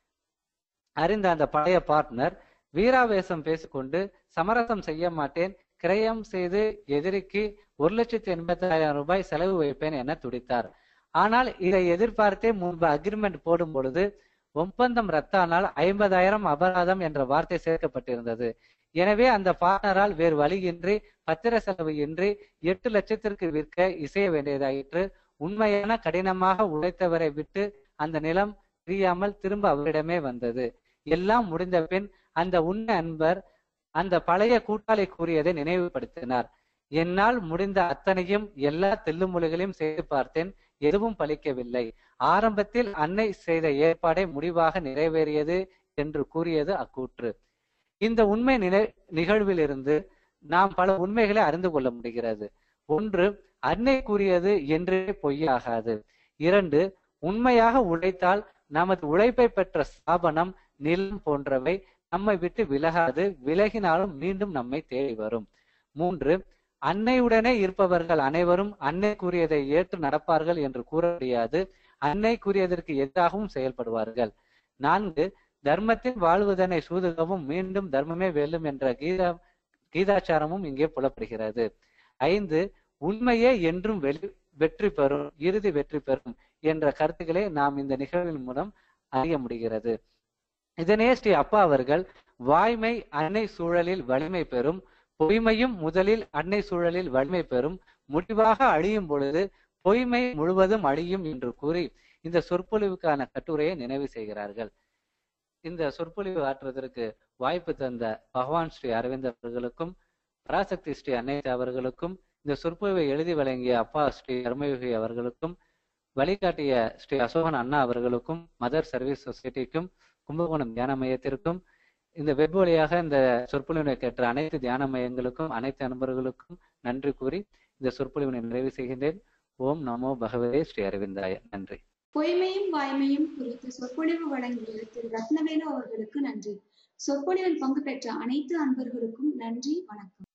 அறிந்த அந்த பழைய பார்ட்னர் வீராவேசம் பேசிக்கொண்டு சமரசம் செய்ய மாட்டேன், கிரயம் செய்து எதிரிக்கு ஒரு லட்சத்தி எண்பத்தி ஆயிரம் ரூபாய் செலவு வைப்பேன் என துடித்தார். ஆனால் இதை எதிர்பார்த்தே முன்பு அக்ரிமெண்ட் போடும் பொழுது ஒப்பந்தம் ரத்தானால் ஐம்பதாயிரம் அபராதம் என்ற வார்த்தை சேர்க்கப்பட்டிருந்தது. எனவே அந்த பார்ட்னரால் வேறு வழியின்றி பத்திர செலவு இன்றி எட்டு லட்சத்திற்கு விற்க இசைய வேண்டியதாயிற்று. உண்மையான கடினமாக உழைத்தவரை விட்டு அந்த நிலம் பிரியாமல் திரும்ப அவரிடமே வந்தது. எல்லாம் முடிந்த பின் அந்த உண்மை அன்பர் அந்த பழைய கூட்டாளி கூறியதை நினைவுபடுத்தினார். என்னால் முடிந்த அத்தனையும் எல்லா தெல்லுமொழிகளையும் செய்து பார்த்தேன், எதுவும் பலிக்கவில்லை. ஆரம்பத்தில் அன்னை செய்த ஏற்பாடே முடிவாக நிறைவேறியது என்று கூறியது அக்கூற்று. இந்த உண்மை நினை நிகழ்விலிருந்து நாம் பல உண்மைகளை அறிந்து கொள்ள முடிகிறது. ஒன்று, அன்னை கூறியது என்றே பொய்யாகாது. இரண்டு, உண்மையாக உழைத்தால் நமது உழைப்பை பெற்ற ஸ்தாபனம், நிலம் போன்றவை நம்மை விட்டு விலகாது, விலகினாலும் மீண்டும் நம்மை தேடி வரும். மூன்று, அன்னையுடனே இருப்பவர்கள் அனைவரும் அன்னை கூறியதை ஏற்று நடப்பார்கள் என்று கூற முடியாது. அன்னை கூறியதற்கு எதிராகவும் செயல்படுவார்கள். நான்கு, தர்மத்தில் வாழ்வதனை சூதுகவும் மீண்டும் தர்மமே வெல்லும் என்ற கீதா கீதாச்சாரமும் இங்கே புலப்படுகிறது. ஐந்து, உண்மையே என்றும் வெளி வெற்றி பெறும், இறுதி வெற்றி பெறும் என்ற கருத்துக்களை நாம் இந்த நிகழ்வின் மூலம் அறிய முடிகிறது. இதனே ஸ்ரீ அப்பா அவர்கள் வாய்மை அன்னை சூழலில் வலிமை பெறும், பொய்மையும் முதலில் அன்னை சூழலில் வலிமை பெறும், முடிவாக அழியும் பொழுது பொய்மை முழுவதும் அழியும் என்று கூறி இந்த சொற்பொழிவுக்கான கட்டுரையை நினைவு செய்கிறார்கள். இந்த சொற்பொழிவு ஆற்றுவதற்கு வாய்ப்பு தந்த பகவான் ஸ்ரீ அரவிந்தர் அவர்களுக்கும் பராசக்தி ஸ்ரீ அன்னை அவர்களுக்கும், இந்த சொற்பொழிவை எழுதி வழங்கிய அப்பா ஸ்ரீ கர்மயோகி அவர்களுக்கும், வழிகாட்டிய ஸ்ரீ அசோகன் அண்ணா அவர்களுக்கும், மதர் சர்வீஸ் சொசைட்டிக்கும், கும்பகோணம் தியான மையத்திற்கும், இந்த வெப் வழியாக இந்த சொற்பொழிவினை கேட்ட அனைத்து தியான மையங்களுக்கும் அனைத்து அன்பர்களுக்கும் நன்றி கூறி இந்த சொற்பொழிவினை நிறைவு செய்கின்றேன். ஓம் நமோ பகவதே ஸ்ரீ அரவிந்தாய. நன்றி. பொய்மையும் வாய்மையும் குறித்து சொற்பொழிவு வழங்கிய திரு ரத்னவேலு அவர்களுக்கு நன்றி. சொற்பொழிவில் பங்கு பெற்ற அனைத்து அன்பர்களுக்கும் நன்றி, வணக்கம்.